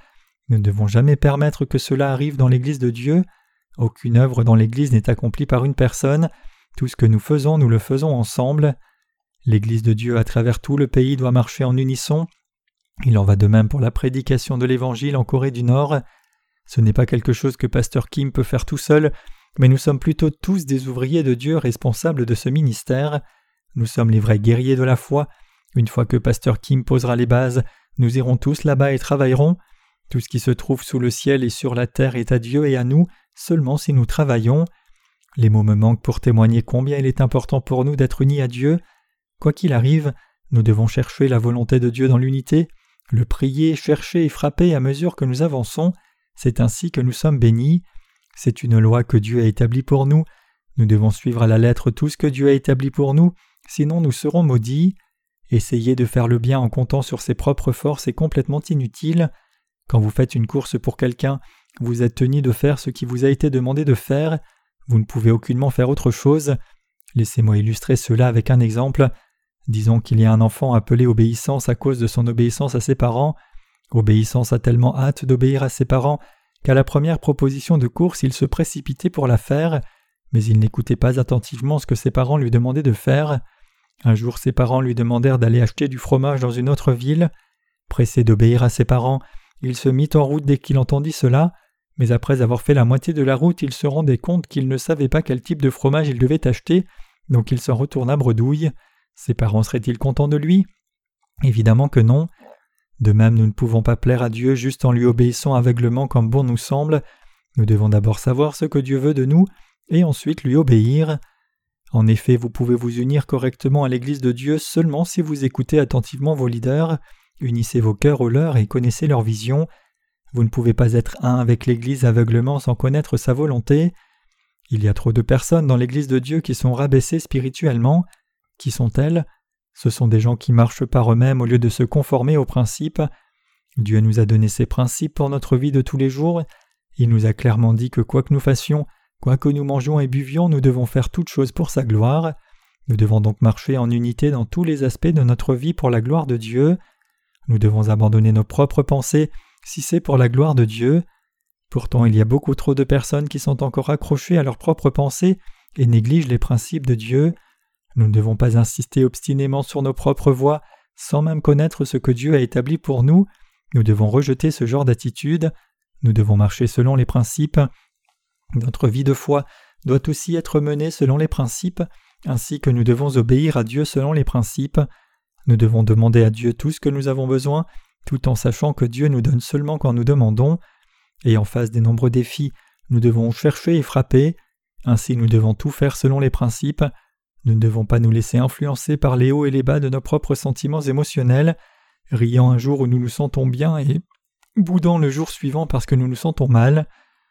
Nous ne devons jamais permettre que cela arrive dans l'Église de Dieu. Aucune œuvre dans l'Église n'est accomplie par une personne. Tout ce que nous faisons, nous le faisons ensemble. L'Église de Dieu à travers tout le pays doit marcher en unisson. Il en va de même pour la prédication de l'Évangile en Corée du Nord. Ce n'est pas quelque chose que Pasteur Kim peut faire tout seul, mais nous sommes plutôt tous des ouvriers de Dieu responsables de ce ministère. Nous sommes les vrais guerriers de la foi. Une fois que Pasteur Kim posera les bases, nous irons tous là-bas et travaillerons. Tout ce qui se trouve sous le ciel et sur la terre est à Dieu et à nous, seulement si nous travaillons. Les mots me manquent pour témoigner combien il est important pour nous d'être unis à Dieu. Quoi qu'il arrive, nous devons chercher la volonté de Dieu dans l'unité, le prier, chercher et frapper à mesure que nous avançons. C'est ainsi que nous sommes bénis. C'est une loi que Dieu a établie pour nous. Nous devons suivre à la lettre tout ce que Dieu a établi pour nous, sinon nous serons maudits. Essayer de faire le bien en comptant sur ses propres forces est complètement inutile. Quand vous faites une course pour quelqu'un, vous êtes tenu de faire ce qui vous a été demandé de faire. Vous ne pouvez aucunement faire autre chose. Laissez-moi illustrer cela avec un exemple. Disons qu'il y a un enfant appelé Obéissance à cause de son obéissance à ses parents. Obéissance a tellement hâte d'obéir à ses parents qu'à la première proposition de course, il se précipitait pour la faire, mais il n'écoutait pas attentivement ce que ses parents lui demandaient de faire. Un jour, ses parents lui demandèrent d'aller acheter du fromage dans une autre ville. Pressé d'obéir à ses parents, il se mit en route dès qu'il entendit cela, mais après avoir fait la moitié de la route, il se rendait compte qu'il ne savait pas quel type de fromage il devait acheter, donc il s'en retourna bredouille. Ses parents seraient-ils contents de lui? Évidemment que non. De même, nous ne pouvons pas plaire à Dieu juste en lui obéissant aveuglement comme bon nous semble. Nous devons d'abord savoir ce que Dieu veut de nous, et ensuite lui obéir. En effet, vous pouvez vous unir correctement à l'Église de Dieu seulement si vous écoutez attentivement vos leaders, unissez vos cœurs aux leurs et connaissez leur vision. Vous ne pouvez pas être un avec l'Église aveuglement sans connaître sa volonté. Il y a trop de personnes dans l'Église de Dieu qui sont rabaissées spirituellement. Qui sont-elles? Ce sont des gens qui marchent par eux-mêmes au lieu de se conformer aux principes. Dieu nous a donné ces principes pour notre vie de tous les jours. Il nous a clairement dit que quoi que nous fassions, quoi que nous mangions et buvions, nous devons faire toutes choses pour sa gloire. Nous devons donc marcher en unité dans tous les aspects de notre vie pour la gloire de Dieu. Nous devons abandonner nos propres pensées si c'est pour la gloire de Dieu. Pourtant, il y a beaucoup trop de personnes qui sont encore accrochées à leurs propres pensées et négligent les principes de Dieu. Nous ne devons pas insister obstinément sur nos propres voies sans même connaître ce que Dieu a établi pour nous. Nous devons rejeter ce genre d'attitude. Nous devons marcher selon les principes. Notre vie de foi doit aussi être menée selon les principes, ainsi que nous devons obéir à Dieu selon les principes. Nous devons demander à Dieu tout ce que nous avons besoin, tout en sachant que Dieu nous donne seulement quand nous demandons. Et en face des nombreux défis, nous devons chercher et frapper. Ainsi nous devons tout faire selon les principes. Nous ne devons pas nous laisser influencer par les hauts et les bas de nos propres sentiments émotionnels, riant un jour où nous nous sentons bien et boudant le jour suivant parce que nous nous sentons mal.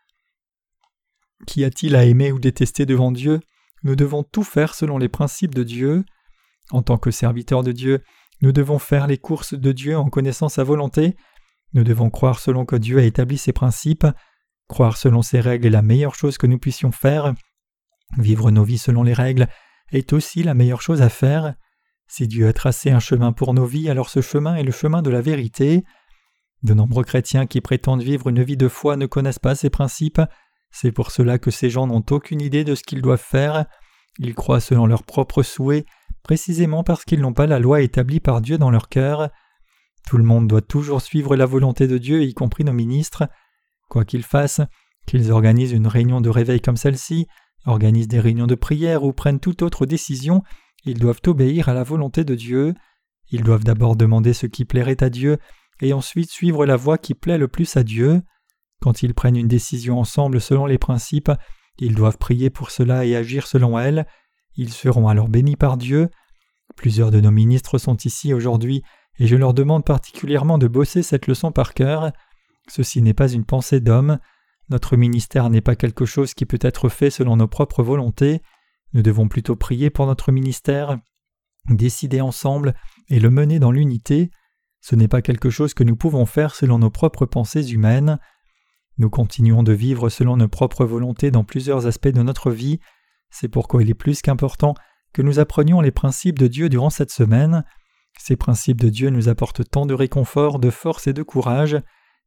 Qu'y a-t-il à aimer ou détester devant Dieu? Nous devons tout faire selon les principes de Dieu. En tant que serviteurs de Dieu, nous devons faire les courses de Dieu en connaissant sa volonté. Nous devons croire selon que Dieu a établi ses principes. Croire selon ses règles est la meilleure chose que nous puissions faire. Vivre nos vies selon les règles est aussi la meilleure chose à faire. Si Dieu a tracé un chemin pour nos vies, alors ce chemin est le chemin de la vérité. De nombreux chrétiens qui prétendent vivre une vie de foi ne connaissent pas ces principes. C'est pour cela que ces gens n'ont aucune idée de ce qu'ils doivent faire. Ils croient selon leurs propres souhaits, précisément parce qu'ils n'ont pas la loi établie par Dieu dans leur cœur. Tout le monde doit toujours suivre la volonté de Dieu, y compris nos ministres. Quoi qu'ils fassent, qu'ils organisent une réunion de réveil comme celle-ci, organisent des réunions de prière ou prennent toute autre décision, ils doivent obéir à la volonté de Dieu. Ils doivent d'abord demander ce qui plairait à Dieu et ensuite suivre la voie qui plaît le plus à Dieu. Quand ils prennent une décision ensemble selon les principes, ils doivent prier pour cela et agir selon elle. Ils seront alors bénis par Dieu. Plusieurs de nos ministres sont ici aujourd'hui et je leur demande particulièrement de bosser cette leçon par cœur. Ceci n'est pas une pensée d'homme. Notre ministère n'est pas quelque chose qui peut être fait selon nos propres volontés. Nous devons plutôt prier pour notre ministère, décider ensemble et le mener dans l'unité. Ce n'est pas quelque chose que nous pouvons faire selon nos propres pensées humaines. Nous continuons de vivre selon nos propres volontés dans plusieurs aspects de notre vie. C'est pourquoi il est plus qu'important que nous apprenions les principes de Dieu durant cette semaine. Ces principes de Dieu nous apportent tant de réconfort, de force et de courage.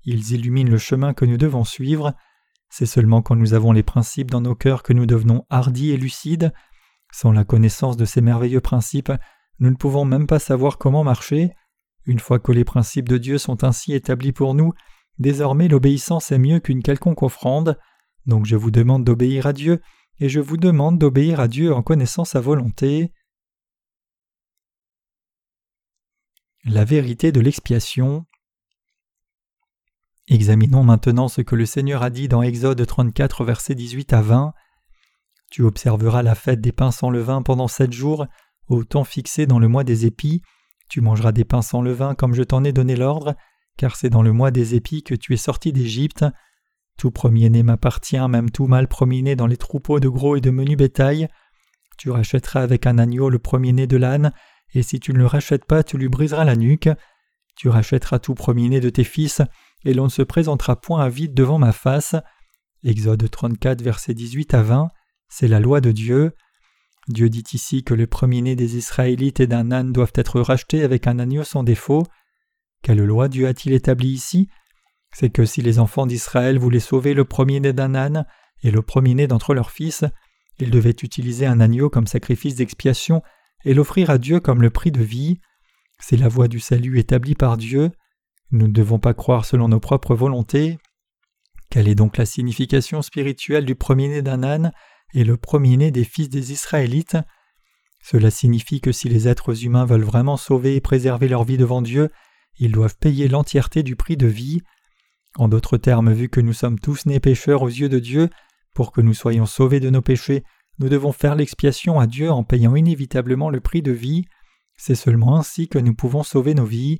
Ils illuminent le chemin que nous devons suivre. C'est seulement quand nous avons les principes dans nos cœurs que nous devenons hardis et lucides. Sans la connaissance de ces merveilleux principes, nous ne pouvons même pas savoir comment marcher. Une fois que les principes de Dieu sont ainsi établis pour nous, désormais l'obéissance est mieux qu'une quelconque offrande. Donc je vous demande d'obéir à Dieu, et je vous demande d'obéir à Dieu en connaissant sa volonté. La vérité de l'expiation. Examinons maintenant ce que le Seigneur a dit dans Exode trente-quatre, versets dix-huit à vingt. « Tu observeras la fête des pains sans levain pendant sept jours, au temps fixé dans le mois des épis. Tu mangeras des pains sans levain comme je t'en ai donné l'ordre, car c'est dans le mois des épis que tu es sorti d'Égypte. Tout premier-né m'appartient, même tout mâle premier-né dans les troupeaux de gros et de menu bétail. Tu rachèteras avec un agneau le premier-né de l'âne, et si tu ne le rachètes pas, tu lui briseras la nuque. Tu rachèteras tout premier-né de tes fils, et l'on ne se présentera point à vide devant ma face. » Exode trente-quatre, versets dix-huit à vingt, c'est la loi de Dieu. Dieu dit ici que le premier-né des Israélites et d'un âne doivent être rachetés avec un agneau sans défaut. Quelle loi Dieu a-t-il établie ici ? C'est que si les enfants d'Israël voulaient sauver le premier-né d'un âne et le premier-né d'entre leurs fils, ils devaient utiliser un agneau comme sacrifice d'expiation et l'offrir à Dieu comme le prix de vie. C'est la voie du salut établie par Dieu. Nous ne devons pas croire selon nos propres volontés. Quelle est donc la signification spirituelle du premier-né d'un âne et le premier-né des fils des Israélites ? Cela signifie que si les êtres humains veulent vraiment sauver et préserver leur vie devant Dieu, ils doivent payer l'entièreté du prix de vie. En d'autres termes, vu que nous sommes tous nés pécheurs aux yeux de Dieu, pour que nous soyons sauvés de nos péchés, nous devons faire l'expiation à Dieu en payant inévitablement le prix de vie. C'est seulement ainsi que nous pouvons sauver nos vies.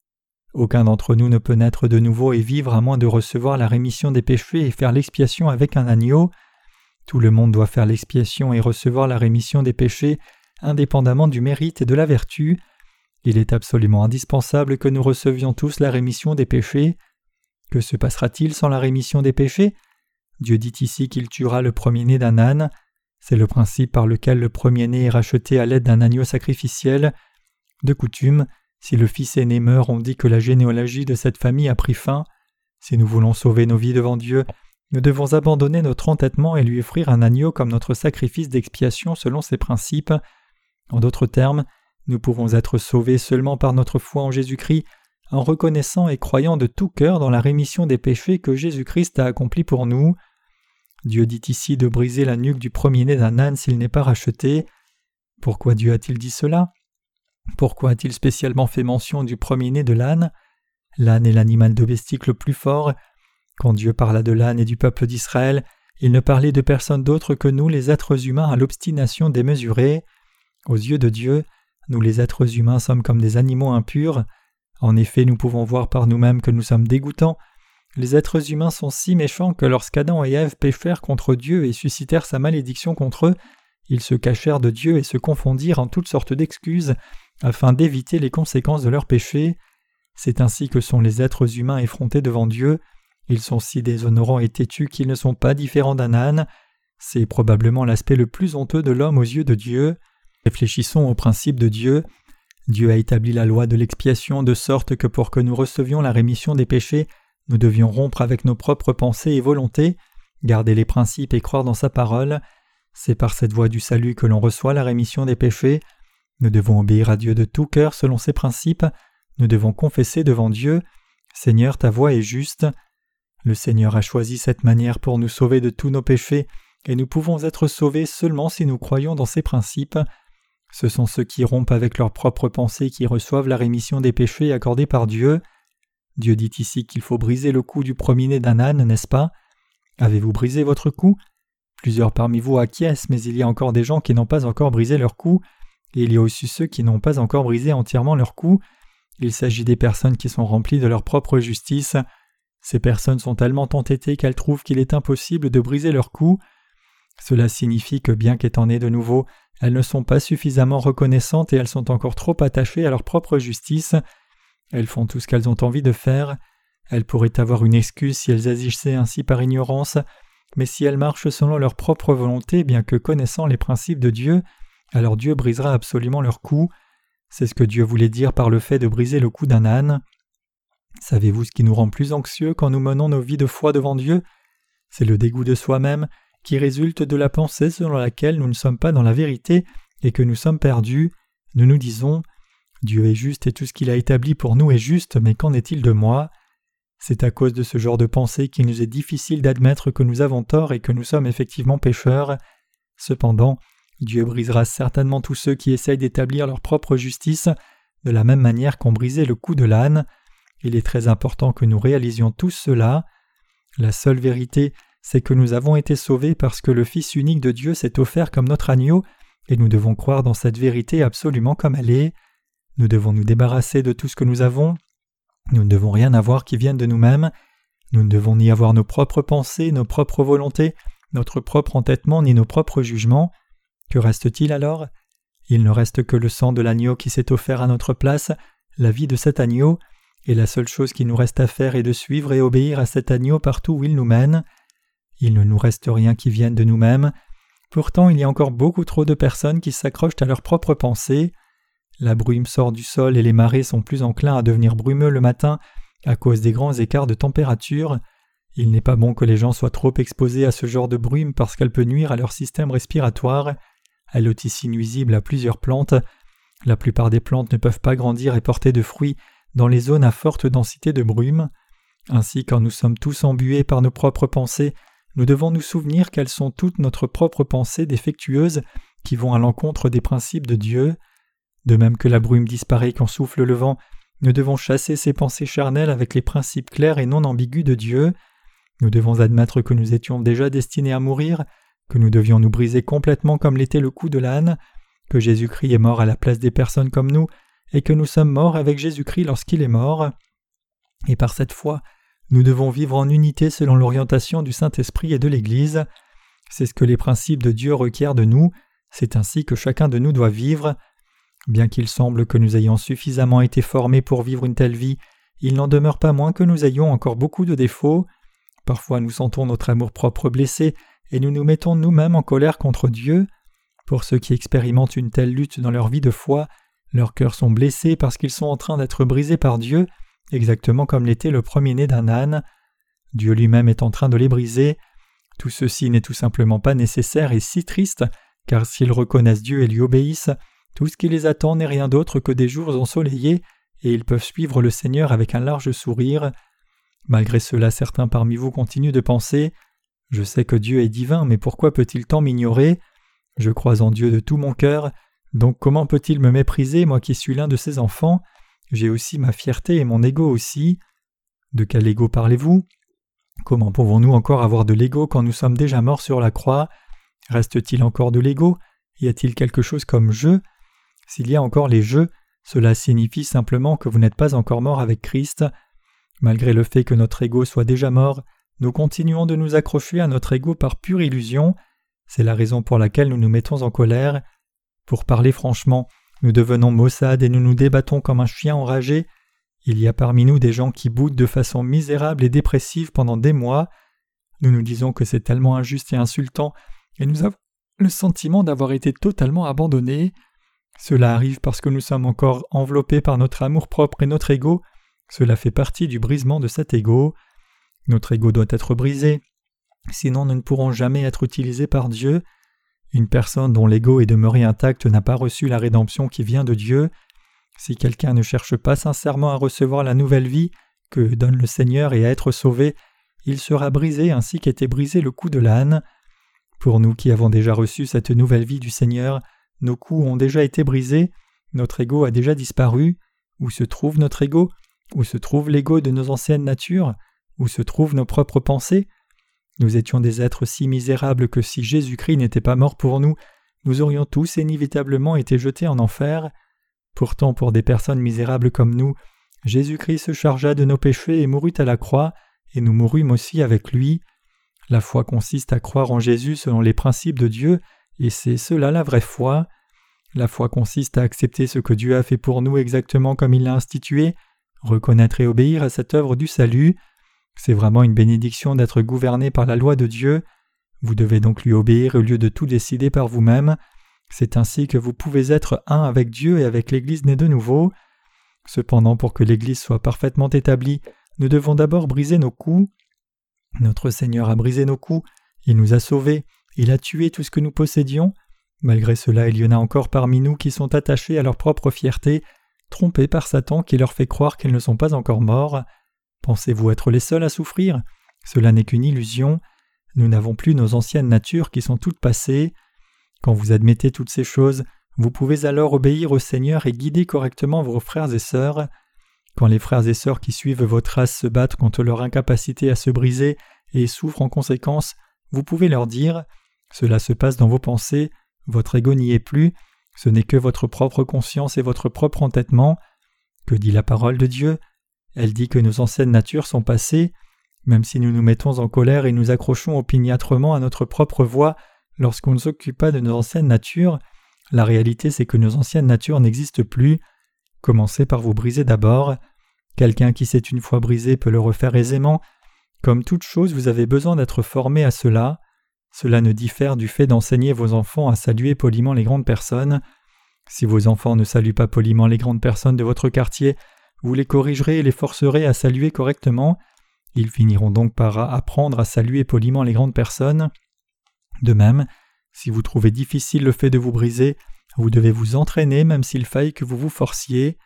Aucun d'entre nous ne peut naître de nouveau et vivre à moins de recevoir la rémission des péchés et faire l'expiation avec un agneau. Tout le monde doit faire l'expiation et recevoir la rémission des péchés, indépendamment du mérite et de la vertu. Il est absolument indispensable que nous recevions tous la rémission des péchés. Que se passera-t-il sans la rémission des péchés ? Dieu dit ici qu'il tuera le premier-né d'un âne. C'est le principe par lequel le premier-né est racheté à l'aide d'un agneau sacrificiel. De coutume, si le fils aîné meurt, on dit que la généalogie de cette famille a pris fin. Si nous voulons sauver nos vies devant Dieu, nous devons abandonner notre entêtement et lui offrir un agneau comme notre sacrifice d'expiation selon ses principes. En d'autres termes, nous pouvons être sauvés seulement par notre foi en Jésus-Christ, en reconnaissant et croyant de tout cœur dans la rémission des péchés que Jésus-Christ a accompli pour nous. Dieu dit ici de briser la nuque du premier-né d'un âne s'il n'est pas racheté. Pourquoi Dieu a-t-il dit cela ? Pourquoi a-t-il spécialement fait mention du premier-né de l'âne ? L'âne est l'animal domestique le plus fort. Quand Dieu parla de l'âne et du peuple d'Israël, il ne parlait de personne d'autre que nous, les êtres humains à l'obstination démesurée. Aux yeux de Dieu, nous les êtres humains sommes comme des animaux impurs. En effet, nous pouvons voir par nous-mêmes que nous sommes dégoûtants. Les êtres humains sont si méchants que lorsqu'Adam et Ève péchèrent contre Dieu et suscitèrent sa malédiction contre eux, ils se cachèrent de Dieu et se confondirent en toutes sortes d'excuses afin d'éviter les conséquences de leurs péchés. C'est ainsi que sont les êtres humains effrontés devant Dieu. Ils sont si déshonorants et têtus qu'ils ne sont pas différents d'un âne. C'est probablement l'aspect le plus honteux de l'homme aux yeux de Dieu. Réfléchissons au principe de Dieu. Dieu a établi la loi de l'expiation de sorte que pour que nous recevions la rémission des péchés, nous devions rompre avec nos propres pensées et volontés, garder les principes et croire dans sa parole. C'est par cette voie du salut que l'on reçoit la rémission des péchés. Nous devons obéir à Dieu de tout cœur selon ses principes. Nous devons confesser devant Dieu « Seigneur, ta voie est juste ». Le Seigneur a choisi cette manière pour nous sauver de tous nos péchés, et nous pouvons être sauvés seulement si nous croyons dans ses principes. Ce sont ceux qui rompent avec leurs propres pensées qui reçoivent la rémission des péchés accordée par Dieu. Dieu dit ici qu'il faut briser le cou du premier-né d'un âne, n'est-ce pas ? Avez-vous brisé votre cou ? Plusieurs parmi vous acquiescent, mais il y a encore des gens qui n'ont pas encore brisé leur cou, et il y a aussi ceux qui n'ont pas encore brisé entièrement leur cou. Il s'agit des personnes qui sont remplies de leur propre justice. Ces personnes sont tellement entêtées qu'elles trouvent qu'il est impossible de briser leur cou. Cela signifie que bien qu'étant nées de nouveau, elles ne sont pas suffisamment reconnaissantes et elles sont encore trop attachées à leur propre justice. Elles font tout ce qu'elles ont envie de faire. Elles pourraient avoir une excuse si elles agissaient ainsi par ignorance, mais si elles marchent selon leur propre volonté, bien que connaissant les principes de Dieu, alors Dieu brisera absolument leur cou. C'est ce que Dieu voulait dire par le fait de briser le cou d'un âne. Savez-vous ce qui nous rend plus anxieux quand nous menons nos vies de foi devant Dieu ? C'est le dégoût de soi-même qui résulte de la pensée selon laquelle nous ne sommes pas dans la vérité et que nous sommes perdus. Nous nous disons « Dieu est juste et tout ce qu'il a établi pour nous est juste, mais qu'en est-il de moi ?» C'est à cause de ce genre de pensée qu'il nous est difficile d'admettre que nous avons tort et que nous sommes effectivement pécheurs. Cependant, Dieu brisera certainement tous ceux qui essayent d'établir leur propre justice, de la même manière qu'ont brisé le cou de l'âne. Il est très important que nous réalisions tous cela. La seule vérité, c'est que nous avons été sauvés parce que le Fils unique de Dieu s'est offert comme notre agneau, et nous devons croire dans cette vérité absolument comme elle est. Nous devons nous débarrasser de tout ce que nous avons. Nous ne devons rien avoir qui vienne de nous-mêmes. Nous ne devons ni avoir nos propres pensées, nos propres volontés, notre propre entêtement, ni nos propres jugements. Que reste-t-il alors ? Il ne reste que le sang de l'agneau qui s'est offert à notre place, la vie de cet agneau, et la seule chose qui nous reste à faire est de suivre et obéir à cet agneau partout où il nous mène. Il ne nous reste rien qui vienne de nous-mêmes. Pourtant, il y a encore beaucoup trop de personnes qui s'accrochent à leurs propres pensées. La brume sort du sol et les marais sont plus enclins à devenir brumeux le matin à cause des grands écarts de température. Il n'est pas bon que les gens soient trop exposés à ce genre de brume parce qu'elle peut nuire à leur système respiratoire. Elle est aussi nuisible à plusieurs plantes. La plupart des plantes ne peuvent pas grandir et porter de fruits dans les zones à forte densité de brume. Ainsi, quand nous sommes tous embués par nos propres pensées, nous devons nous souvenir qu'elles sont toutes notre propre pensée défectueuses qui vont à l'encontre des principes de Dieu. De même que la brume disparaît quand souffle le vent, nous devons chasser ces pensées charnelles avec les principes clairs et non ambigus de Dieu. Nous devons admettre que nous étions déjà destinés à mourir, que nous devions nous briser complètement comme l'était le cou de l'âne, que Jésus-Christ est mort à la place des personnes comme nous, et que nous sommes morts avec Jésus-Christ lorsqu'il est mort. Et par cette foi, nous devons vivre en unité selon l'orientation du Saint-Esprit et de l'Église. C'est ce que les principes de Dieu requièrent de nous, c'est ainsi que chacun de nous doit vivre. Bien qu'il semble que nous ayons suffisamment été formés pour vivre une telle vie, il n'en demeure pas moins que nous ayons encore beaucoup de défauts. Parfois nous sentons notre amour-propre blessé et nous nous mettons nous-mêmes en colère contre Dieu. Pour ceux qui expérimentent une telle lutte dans leur vie de foi, leurs cœurs sont blessés parce qu'ils sont en train d'être brisés par Dieu, exactement comme l'était le premier-né d'un âne. Dieu lui-même est en train de les briser. Tout ceci n'est tout simplement pas nécessaire et si triste, car s'ils reconnaissent Dieu et lui obéissent, tout ce qui les attend n'est rien d'autre que des jours ensoleillés, et ils peuvent suivre le Seigneur avec un large sourire. Malgré cela, certains parmi vous continuent de penser « Je sais que Dieu est divin, mais pourquoi peut-il tant m'ignorer ? Je crois en Dieu de tout mon cœur, donc comment peut-il me mépriser, moi qui suis l'un de ses enfants ? J'ai aussi ma fierté et mon ego aussi. » De quel ego parlez-vous ? Comment pouvons-nous encore avoir de l'ego quand nous sommes déjà morts sur la croix ? Reste-t-il encore de l'ego ? Y a-t-il quelque chose comme « je » ? S'il y a encore les « je », cela signifie simplement que vous n'êtes pas encore mort avec Christ. Malgré le fait que notre ego soit déjà mort, nous continuons de nous accrocher à notre ego par pure illusion. C'est la raison pour laquelle nous nous mettons en colère. Pour parler franchement, nous devenons maussades et nous nous débattons comme un chien enragé. Il y a parmi nous des gens qui boudent de façon misérable et dépressive pendant des mois. Nous nous disons que c'est tellement injuste et insultant, et nous avons le sentiment d'avoir été totalement abandonnés. Cela arrive parce que nous sommes encore enveloppés par notre amour-propre et notre ego. Cela fait partie du brisement de cet ego. Notre ego doit être brisé, sinon nous ne pourrons jamais être utilisés par Dieu. Une personne dont l'ego est demeuré intact n'a pas reçu la rédemption qui vient de Dieu. Si quelqu'un ne cherche pas sincèrement à recevoir la nouvelle vie que donne le Seigneur et à être sauvé, il sera brisé ainsi qu'était brisé le cou de l'âne. Pour nous qui avons déjà reçu cette nouvelle vie du Seigneur, nos coups ont déjà été brisés, notre ego a déjà disparu. Où se trouve notre ego ? Où se trouve l'ego de nos anciennes natures ? Où se trouvent nos propres pensées ? Nous étions des êtres si misérables que si Jésus-Christ n'était pas mort pour nous, nous aurions tous inévitablement été jetés en enfer. Pourtant, pour des personnes misérables comme nous, Jésus-Christ se chargea de nos péchés et mourut à la croix, et nous mourûmes aussi avec lui. La foi consiste à croire en Jésus selon les principes de Dieu, et c'est cela la vraie foi. La foi consiste à accepter ce que Dieu a fait pour nous exactement comme il l'a institué, reconnaître et obéir à cette œuvre du salut. C'est vraiment une bénédiction d'être gouverné par la loi de Dieu. Vous devez donc lui obéir au lieu de tout décider par vous-même. C'est ainsi que vous pouvez être un avec Dieu et avec l'Église née de nouveau. Cependant, pour que l'Église soit parfaitement établie, nous devons d'abord briser nos coups. Notre Seigneur a brisé nos coups, il nous a sauvés, il a tué tout ce que nous possédions. Malgré cela, il y en a encore parmi nous qui sont attachés à leur propre fierté, trompés par Satan qui leur fait croire qu'ils ne sont pas encore morts. Pensez-vous être les seuls à souffrir ? Cela n'est qu'une illusion. Nous n'avons plus nos anciennes natures qui sont toutes passées. Quand vous admettez toutes ces choses, vous pouvez alors obéir au Seigneur et guider correctement vos frères et sœurs. Quand les frères et sœurs qui suivent votre race se battent contre leur incapacité à se briser et souffrent en conséquence, vous pouvez leur dire « Cela se passe dans vos pensées, votre ego n'y est plus, ce n'est que votre propre conscience et votre propre entêtement. » Que dit la parole de Dieu ? Elle dit que nos anciennes natures sont passées. Même si nous nous mettons en colère et nous accrochons opiniâtrement à notre propre voix lorsqu'on ne s'occupe pas de nos anciennes natures, la réalité c'est que nos anciennes natures n'existent plus. Commencez par vous briser d'abord. Quelqu'un qui s'est une fois brisé peut le refaire aisément. Comme toute chose, vous avez besoin d'être formé à cela. Cela ne diffère du fait d'enseigner vos enfants à saluer poliment les grandes personnes. Si vos enfants ne saluent pas poliment les grandes personnes de votre quartier, vous les corrigerez et les forcerez à saluer correctement. Ils finiront donc par apprendre à saluer poliment les grandes personnes. De même, si vous trouvez difficile le fait de vous briser, vous devez vous entraîner même s'il faille que vous vous forciez.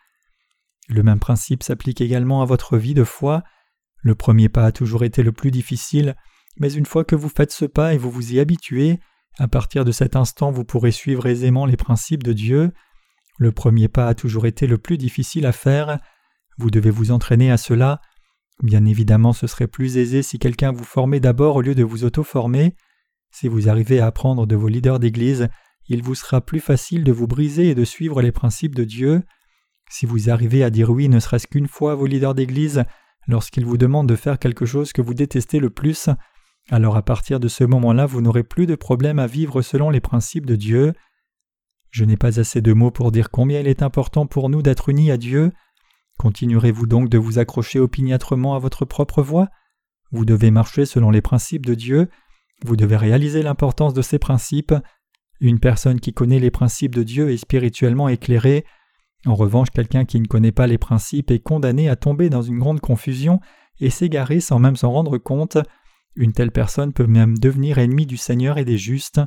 Le même principe s'applique également à votre vie de foi. Le premier pas a toujours été le plus difficile, mais une fois que vous faites ce pas et vous vous y habituez, à partir de cet instant vous pourrez suivre aisément les principes de Dieu. Le premier pas a toujours été le plus difficile à faire. Vous devez vous entraîner à cela. Bien évidemment, ce serait plus aisé si quelqu'un vous formait d'abord au lieu de vous auto-former. Si vous arrivez à apprendre de vos leaders d'église, il vous sera plus facile de vous briser et de suivre les principes de Dieu. Si vous arrivez à dire oui ne serait-ce qu'une fois à vos leaders d'église, lorsqu'ils vous demandent de faire quelque chose que vous détestez le plus, alors à partir de ce moment-là, vous n'aurez plus de problème à vivre selon les principes de Dieu. Je n'ai pas assez de mots pour dire combien il est important pour nous d'être unis à Dieu. Continuerez-vous donc de vous accrocher opiniâtrement à votre propre voie ? Vous devez marcher selon les principes de Dieu. Vous devez réaliser l'importance de ces principes. Une personne qui connaît les principes de Dieu est spirituellement éclairée. En revanche, quelqu'un qui ne connaît pas les principes est condamné à tomber dans une grande confusion et s'égarer sans même s'en rendre compte. Une telle personne peut même devenir ennemie du Seigneur et des justes.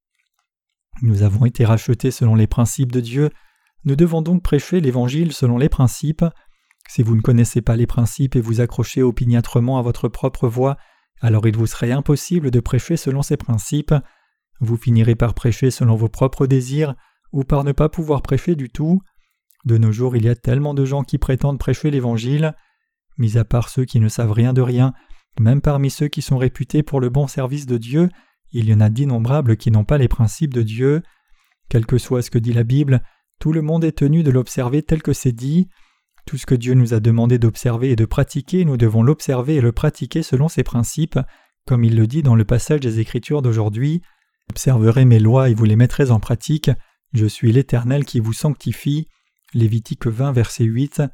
Nous avons été rachetés selon les principes de Dieu. Nous devons donc prêcher l'Évangile selon les principes. Si vous ne connaissez pas les principes et vous accrochez opiniâtrement à votre propre voix, alors il vous serait impossible de prêcher selon ces principes. Vous finirez par prêcher selon vos propres désirs ou par ne pas pouvoir prêcher du tout. De nos jours, il y a tellement de gens qui prétendent prêcher l'Évangile. Mis à part ceux qui ne savent rien de rien, même parmi ceux qui sont réputés pour le bon service de Dieu, il y en a d'innombrables qui n'ont pas les principes de Dieu. Quel que soit ce que dit la Bible, tout le monde est tenu de l'observer tel que c'est dit. Tout ce que Dieu nous a demandé d'observer et de pratiquer, nous devons l'observer et le pratiquer selon ses principes, comme il le dit dans le passage des Écritures d'aujourd'hui. « Observerez mes lois et vous les mettrez en pratique. Je suis l'Éternel qui vous sanctifie. » Lévitique vingt, verset huit.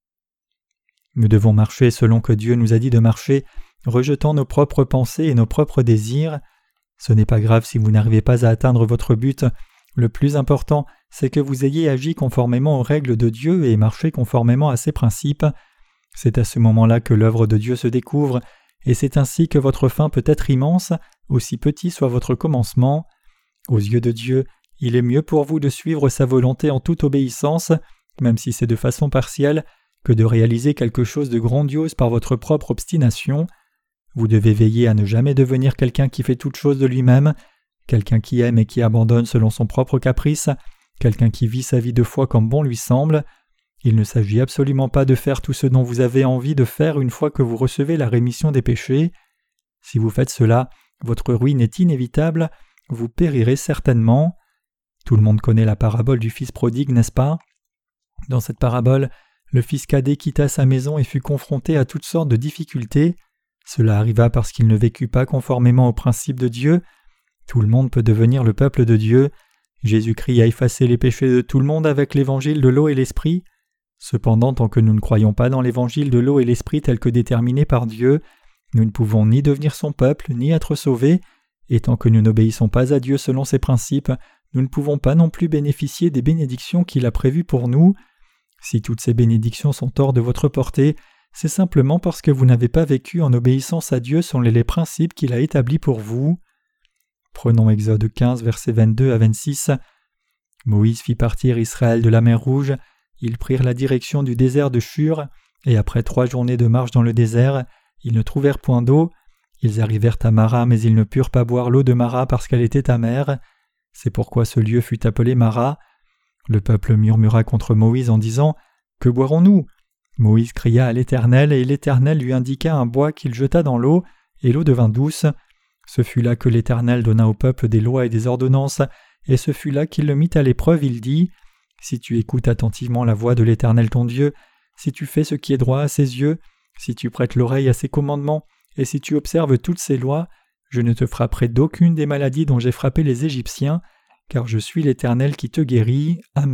Nous devons marcher selon que Dieu nous a dit de marcher, rejetant nos propres pensées et nos propres désirs. Ce n'est pas grave si vous n'arrivez pas à atteindre votre but. Le plus important, c'est que vous ayez agi conformément aux règles de Dieu et marché conformément à ses principes. C'est à ce moment-là que l'œuvre de Dieu se découvre, et c'est ainsi que votre fin peut être immense, aussi petit soit votre commencement. Aux yeux de Dieu, il est mieux pour vous de suivre sa volonté en toute obéissance, même si c'est de façon partielle, que de réaliser quelque chose de grandiose par votre propre obstination. Vous devez veiller à ne jamais devenir quelqu'un qui fait toute chose de lui-même, quelqu'un qui aime et qui abandonne selon son propre caprice, quelqu'un qui vit sa vie de foi comme bon lui semble. Il ne s'agit absolument pas de faire tout ce dont vous avez envie de faire une fois que vous recevez la rémission des péchés. Si vous faites cela, votre ruine est inévitable, vous périrez certainement. Tout le monde connaît la parabole du fils prodigue, n'est-ce pas ? Dans cette parabole, le fils cadet quitta sa maison et fut confronté à toutes sortes de difficultés. Cela arriva parce qu'il ne vécut pas conformément aux principes de Dieu. Tout le monde peut devenir le peuple de Dieu. Jésus-Christ a effacé les péchés de tout le monde avec l'évangile de l'eau et l'esprit. Cependant, tant que nous ne croyons pas dans l'évangile de l'eau et l'esprit tel que déterminé par Dieu, nous ne pouvons ni devenir son peuple, ni être sauvés, et tant que nous n'obéissons pas à Dieu selon ses principes, nous ne pouvons pas non plus bénéficier des bénédictions qu'il a prévues pour nous. Si toutes ces bénédictions sont hors de votre portée, c'est simplement parce que vous n'avez pas vécu en obéissance à Dieu selon les principes qu'il a établis pour vous. Prenons Exode quinze, versets vingt-deux à vingt-six. Moïse fit partir Israël de la mer Rouge. Ils prirent la direction du désert de Shur, et après trois journées de marche dans le désert, ils ne trouvèrent point d'eau. Ils arrivèrent à Mara, mais ils ne purent pas boire l'eau de Mara parce qu'elle était amère. C'est pourquoi ce lieu fut appelé Mara. Le peuple murmura contre Moïse en disant « Que boirons-nous » Moïse cria à l'Éternel, et l'Éternel lui indiqua un bois qu'il jeta dans l'eau, et l'eau devint douce. Ce fut là que l'Éternel donna au peuple des lois et des ordonnances, et ce fut là qu'il le mit à l'épreuve. Il dit « Si tu écoutes attentivement la voix de l'Éternel ton Dieu, si tu fais ce qui est droit à ses yeux, si tu prêtes l'oreille à ses commandements, et si tu observes toutes ses lois, je ne te frapperai d'aucune des maladies dont j'ai frappé les Égyptiens, car je suis l'Éternel qui te guérit. Amen. »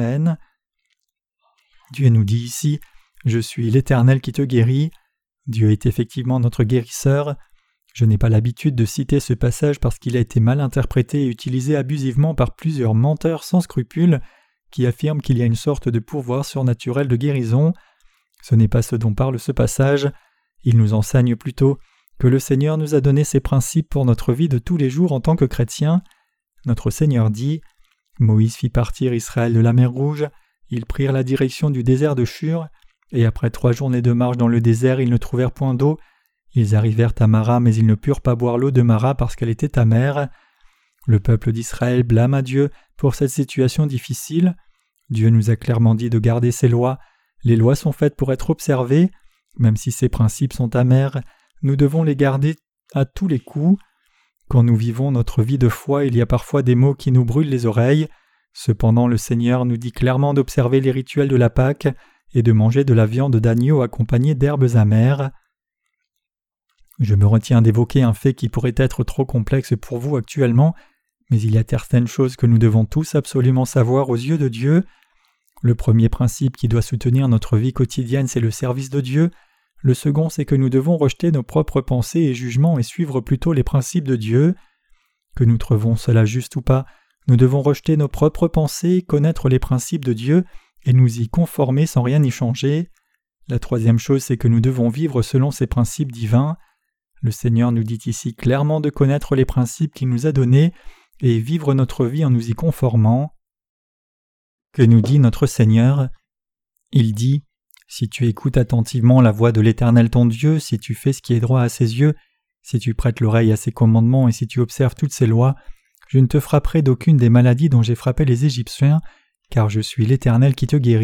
Dieu nous dit ici « Je suis l'Éternel qui te guérit ». Dieu est effectivement notre guérisseur. Je n'ai pas l'habitude de citer ce passage parce qu'il a été mal interprété et utilisé abusivement par plusieurs menteurs sans scrupules qui affirment qu'il y a une sorte de pouvoir surnaturel de guérison. Ce n'est pas ce dont parle ce passage. Il nous enseigne plutôt que le Seigneur nous a donné ses principes pour notre vie de tous les jours en tant que chrétiens. Notre Seigneur dit « Moïse fit partir Israël de la mer Rouge, ils prirent la direction du désert de Shur, et après trois journées de marche dans le désert, ils ne trouvèrent point d'eau. Ils arrivèrent à Mara, mais ils ne purent pas boire l'eau de Mara parce qu'elle était amère. » Le peuple d'Israël blâme à Dieu pour cette situation difficile. Dieu nous a clairement dit de garder ses lois. Les lois sont faites pour être observées. Même si ces principes sont amers, nous devons les garder à tous les coups. Quand nous vivons notre vie de foi, il y a parfois des mots qui nous brûlent les oreilles. Cependant, le Seigneur nous dit clairement d'observer les rituels de la Pâque et de manger de la viande d'agneau accompagnée d'herbes amères. Je me retiens d'évoquer un fait qui pourrait être trop complexe pour vous actuellement, mais il y a certaines choses que nous devons tous absolument savoir aux yeux de Dieu. Le premier principe qui doit soutenir notre vie quotidienne, c'est le service de Dieu. Le second, c'est que nous devons rejeter nos propres pensées et jugements et suivre plutôt les principes de Dieu. Que nous trouvons cela juste ou pas, nous devons rejeter nos propres pensées, connaître les principes de Dieu et nous y conformer sans rien y changer. La troisième chose, c'est que nous devons vivre selon ces principes divins. Le Seigneur nous dit ici clairement de connaître les principes qu'il nous a donnés et vivre notre vie en nous y conformant. Que nous dit notre Seigneur ? Il dit « Si tu écoutes attentivement la voix de l'Éternel ton Dieu, si tu fais ce qui est droit à ses yeux, si tu prêtes l'oreille à ses commandements et si tu observes toutes ses lois, je ne te frapperai d'aucune des maladies dont j'ai frappé les Égyptiens, car je suis l'Éternel qui te guérit. »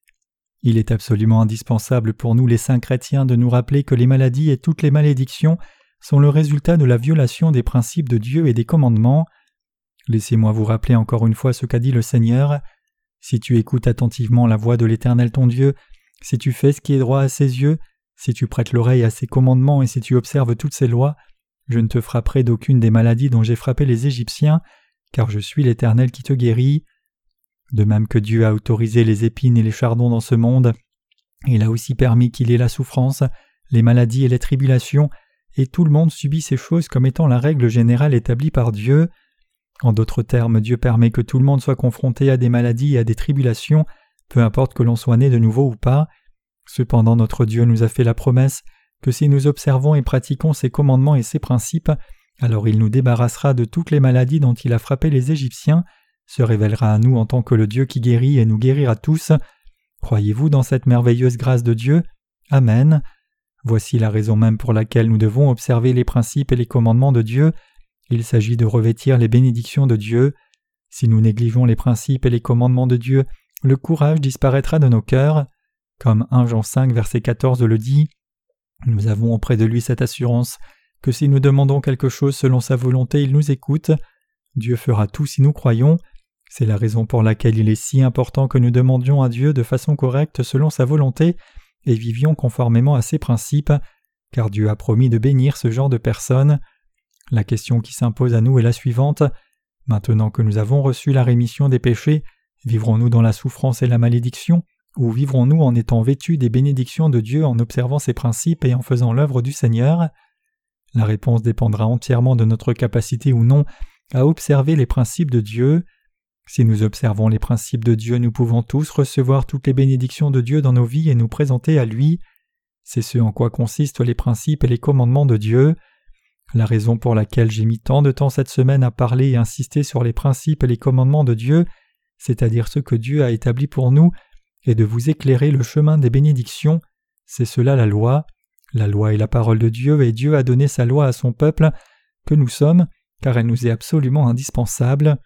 Il est absolument indispensable pour nous les saints chrétiens de nous rappeler que les maladies et toutes les malédictions sont le résultat de la violation des principes de Dieu et des commandements. Laissez-moi vous rappeler encore une fois ce qu'a dit le Seigneur. Si tu écoutes attentivement la voix de l'Éternel ton Dieu, si tu fais ce qui est droit à ses yeux, si tu prêtes l'oreille à ses commandements et si tu observes toutes ses lois, je ne te frapperai d'aucune des maladies dont j'ai frappé les Égyptiens, car je suis l'Éternel qui te guérit. De même que Dieu a autorisé les épines et les chardons dans ce monde, il a aussi permis qu'il y ait la souffrance, les maladies et les tribulations, et tout le monde subit ces choses comme étant la règle générale établie par Dieu. En d'autres termes, Dieu permet que tout le monde soit confronté à des maladies et à des tribulations, peu importe que l'on soit né de nouveau ou pas. Cependant, notre Dieu nous a fait la promesse que si nous observons et pratiquons ses commandements et ses principes, alors il nous débarrassera de toutes les maladies dont il a frappé les Égyptiens, se révélera à nous en tant que le Dieu qui guérit et nous guérira tous. Croyez-vous dans cette merveilleuse grâce de Dieu ? Amen. Voici la raison même pour laquelle nous devons observer les principes et les commandements de Dieu. Il s'agit de revêtir les bénédictions de Dieu. Si nous négligeons les principes et les commandements de Dieu, le courage disparaîtra de nos cœurs. Comme premier Jean cinq, verset quatorze le dit, nous avons auprès de lui cette assurance que si nous demandons quelque chose selon sa volonté, il nous écoute. Dieu fera tout si nous croyons. C'est la raison pour laquelle il est si important que nous demandions à Dieu de façon correcte selon sa volonté et vivions conformément à ses principes, car Dieu a promis de bénir ce genre de personnes. La question qui s'impose à nous est la suivante. Maintenant que nous avons reçu la rémission des péchés, vivrons-nous dans la souffrance et la malédiction, ou vivrons-nous en étant vêtus des bénédictions de Dieu en observant ses principes et en faisant l'œuvre du Seigneur ? La réponse dépendra entièrement de notre capacité ou non à observer les principes de Dieu. Si nous observons les principes de Dieu, nous pouvons tous recevoir toutes les bénédictions de Dieu dans nos vies et nous présenter à lui. C'est ce en quoi consistent les principes et les commandements de Dieu. La raison pour laquelle j'ai mis tant de temps cette semaine à parler et insister sur les principes et les commandements de Dieu, c'est-à-dire ce que Dieu a établi pour nous, est de vous éclairer le chemin des bénédictions. C'est cela la loi. La loi est la parole de Dieu et Dieu a donné sa loi à son peuple, que nous sommes, car elle nous est absolument indispensable.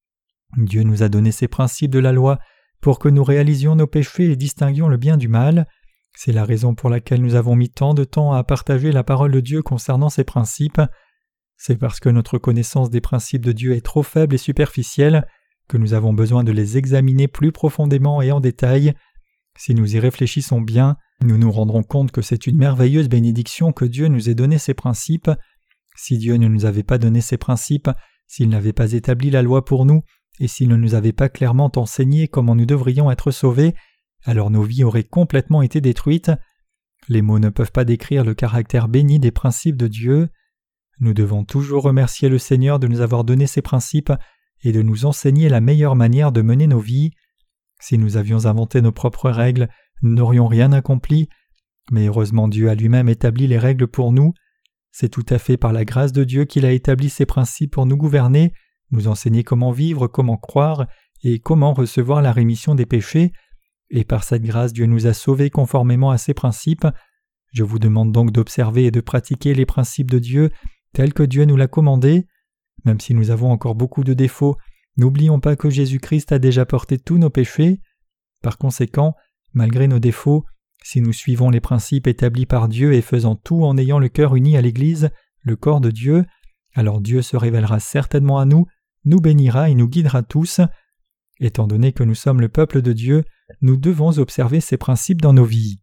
Dieu nous a donné ces principes de la loi pour que nous réalisions nos péchés et distinguions le bien du mal. C'est la raison pour laquelle nous avons mis tant de temps à partager la parole de Dieu concernant ces principes. C'est parce que notre connaissance des principes de Dieu est trop faible et superficielle que nous avons besoin de les examiner plus profondément et en détail. Si nous y réfléchissons bien, nous nous rendrons compte que c'est une merveilleuse bénédiction que Dieu nous ait donné ces principes. Si Dieu ne nous avait pas donné ces principes, s'il n'avait pas établi la loi pour nous, et s'il ne nous avait pas clairement enseigné comment nous devrions être sauvés, alors nos vies auraient complètement été détruites. Les mots ne peuvent pas décrire le caractère béni des principes de Dieu. Nous devons toujours remercier le Seigneur de nous avoir donné ces principes et de nous enseigner la meilleure manière de mener nos vies. Si nous avions inventé nos propres règles, nous n'aurions rien accompli, mais heureusement Dieu a lui-même établi les règles pour nous. C'est tout à fait par la grâce de Dieu qu'il a établi ces principes pour nous gouverner, nous enseigner comment vivre, comment croire et comment recevoir la rémission des péchés, et par cette grâce Dieu nous a sauvés conformément à ces principes. Je vous demande donc d'observer et de pratiquer les principes de Dieu tels que Dieu nous l'a commandé. Même si nous avons encore beaucoup de défauts, n'oublions pas que Jésus-Christ a déjà porté tous nos péchés. Par conséquent, malgré nos défauts, si nous suivons les principes établis par Dieu et faisant tout en ayant le cœur uni à l'Église, le corps de Dieu, alors Dieu se révélera certainement à nous, nous bénira et nous guidera tous. Étant donné que nous sommes le peuple de Dieu, nous devons observer ces principes dans nos vies.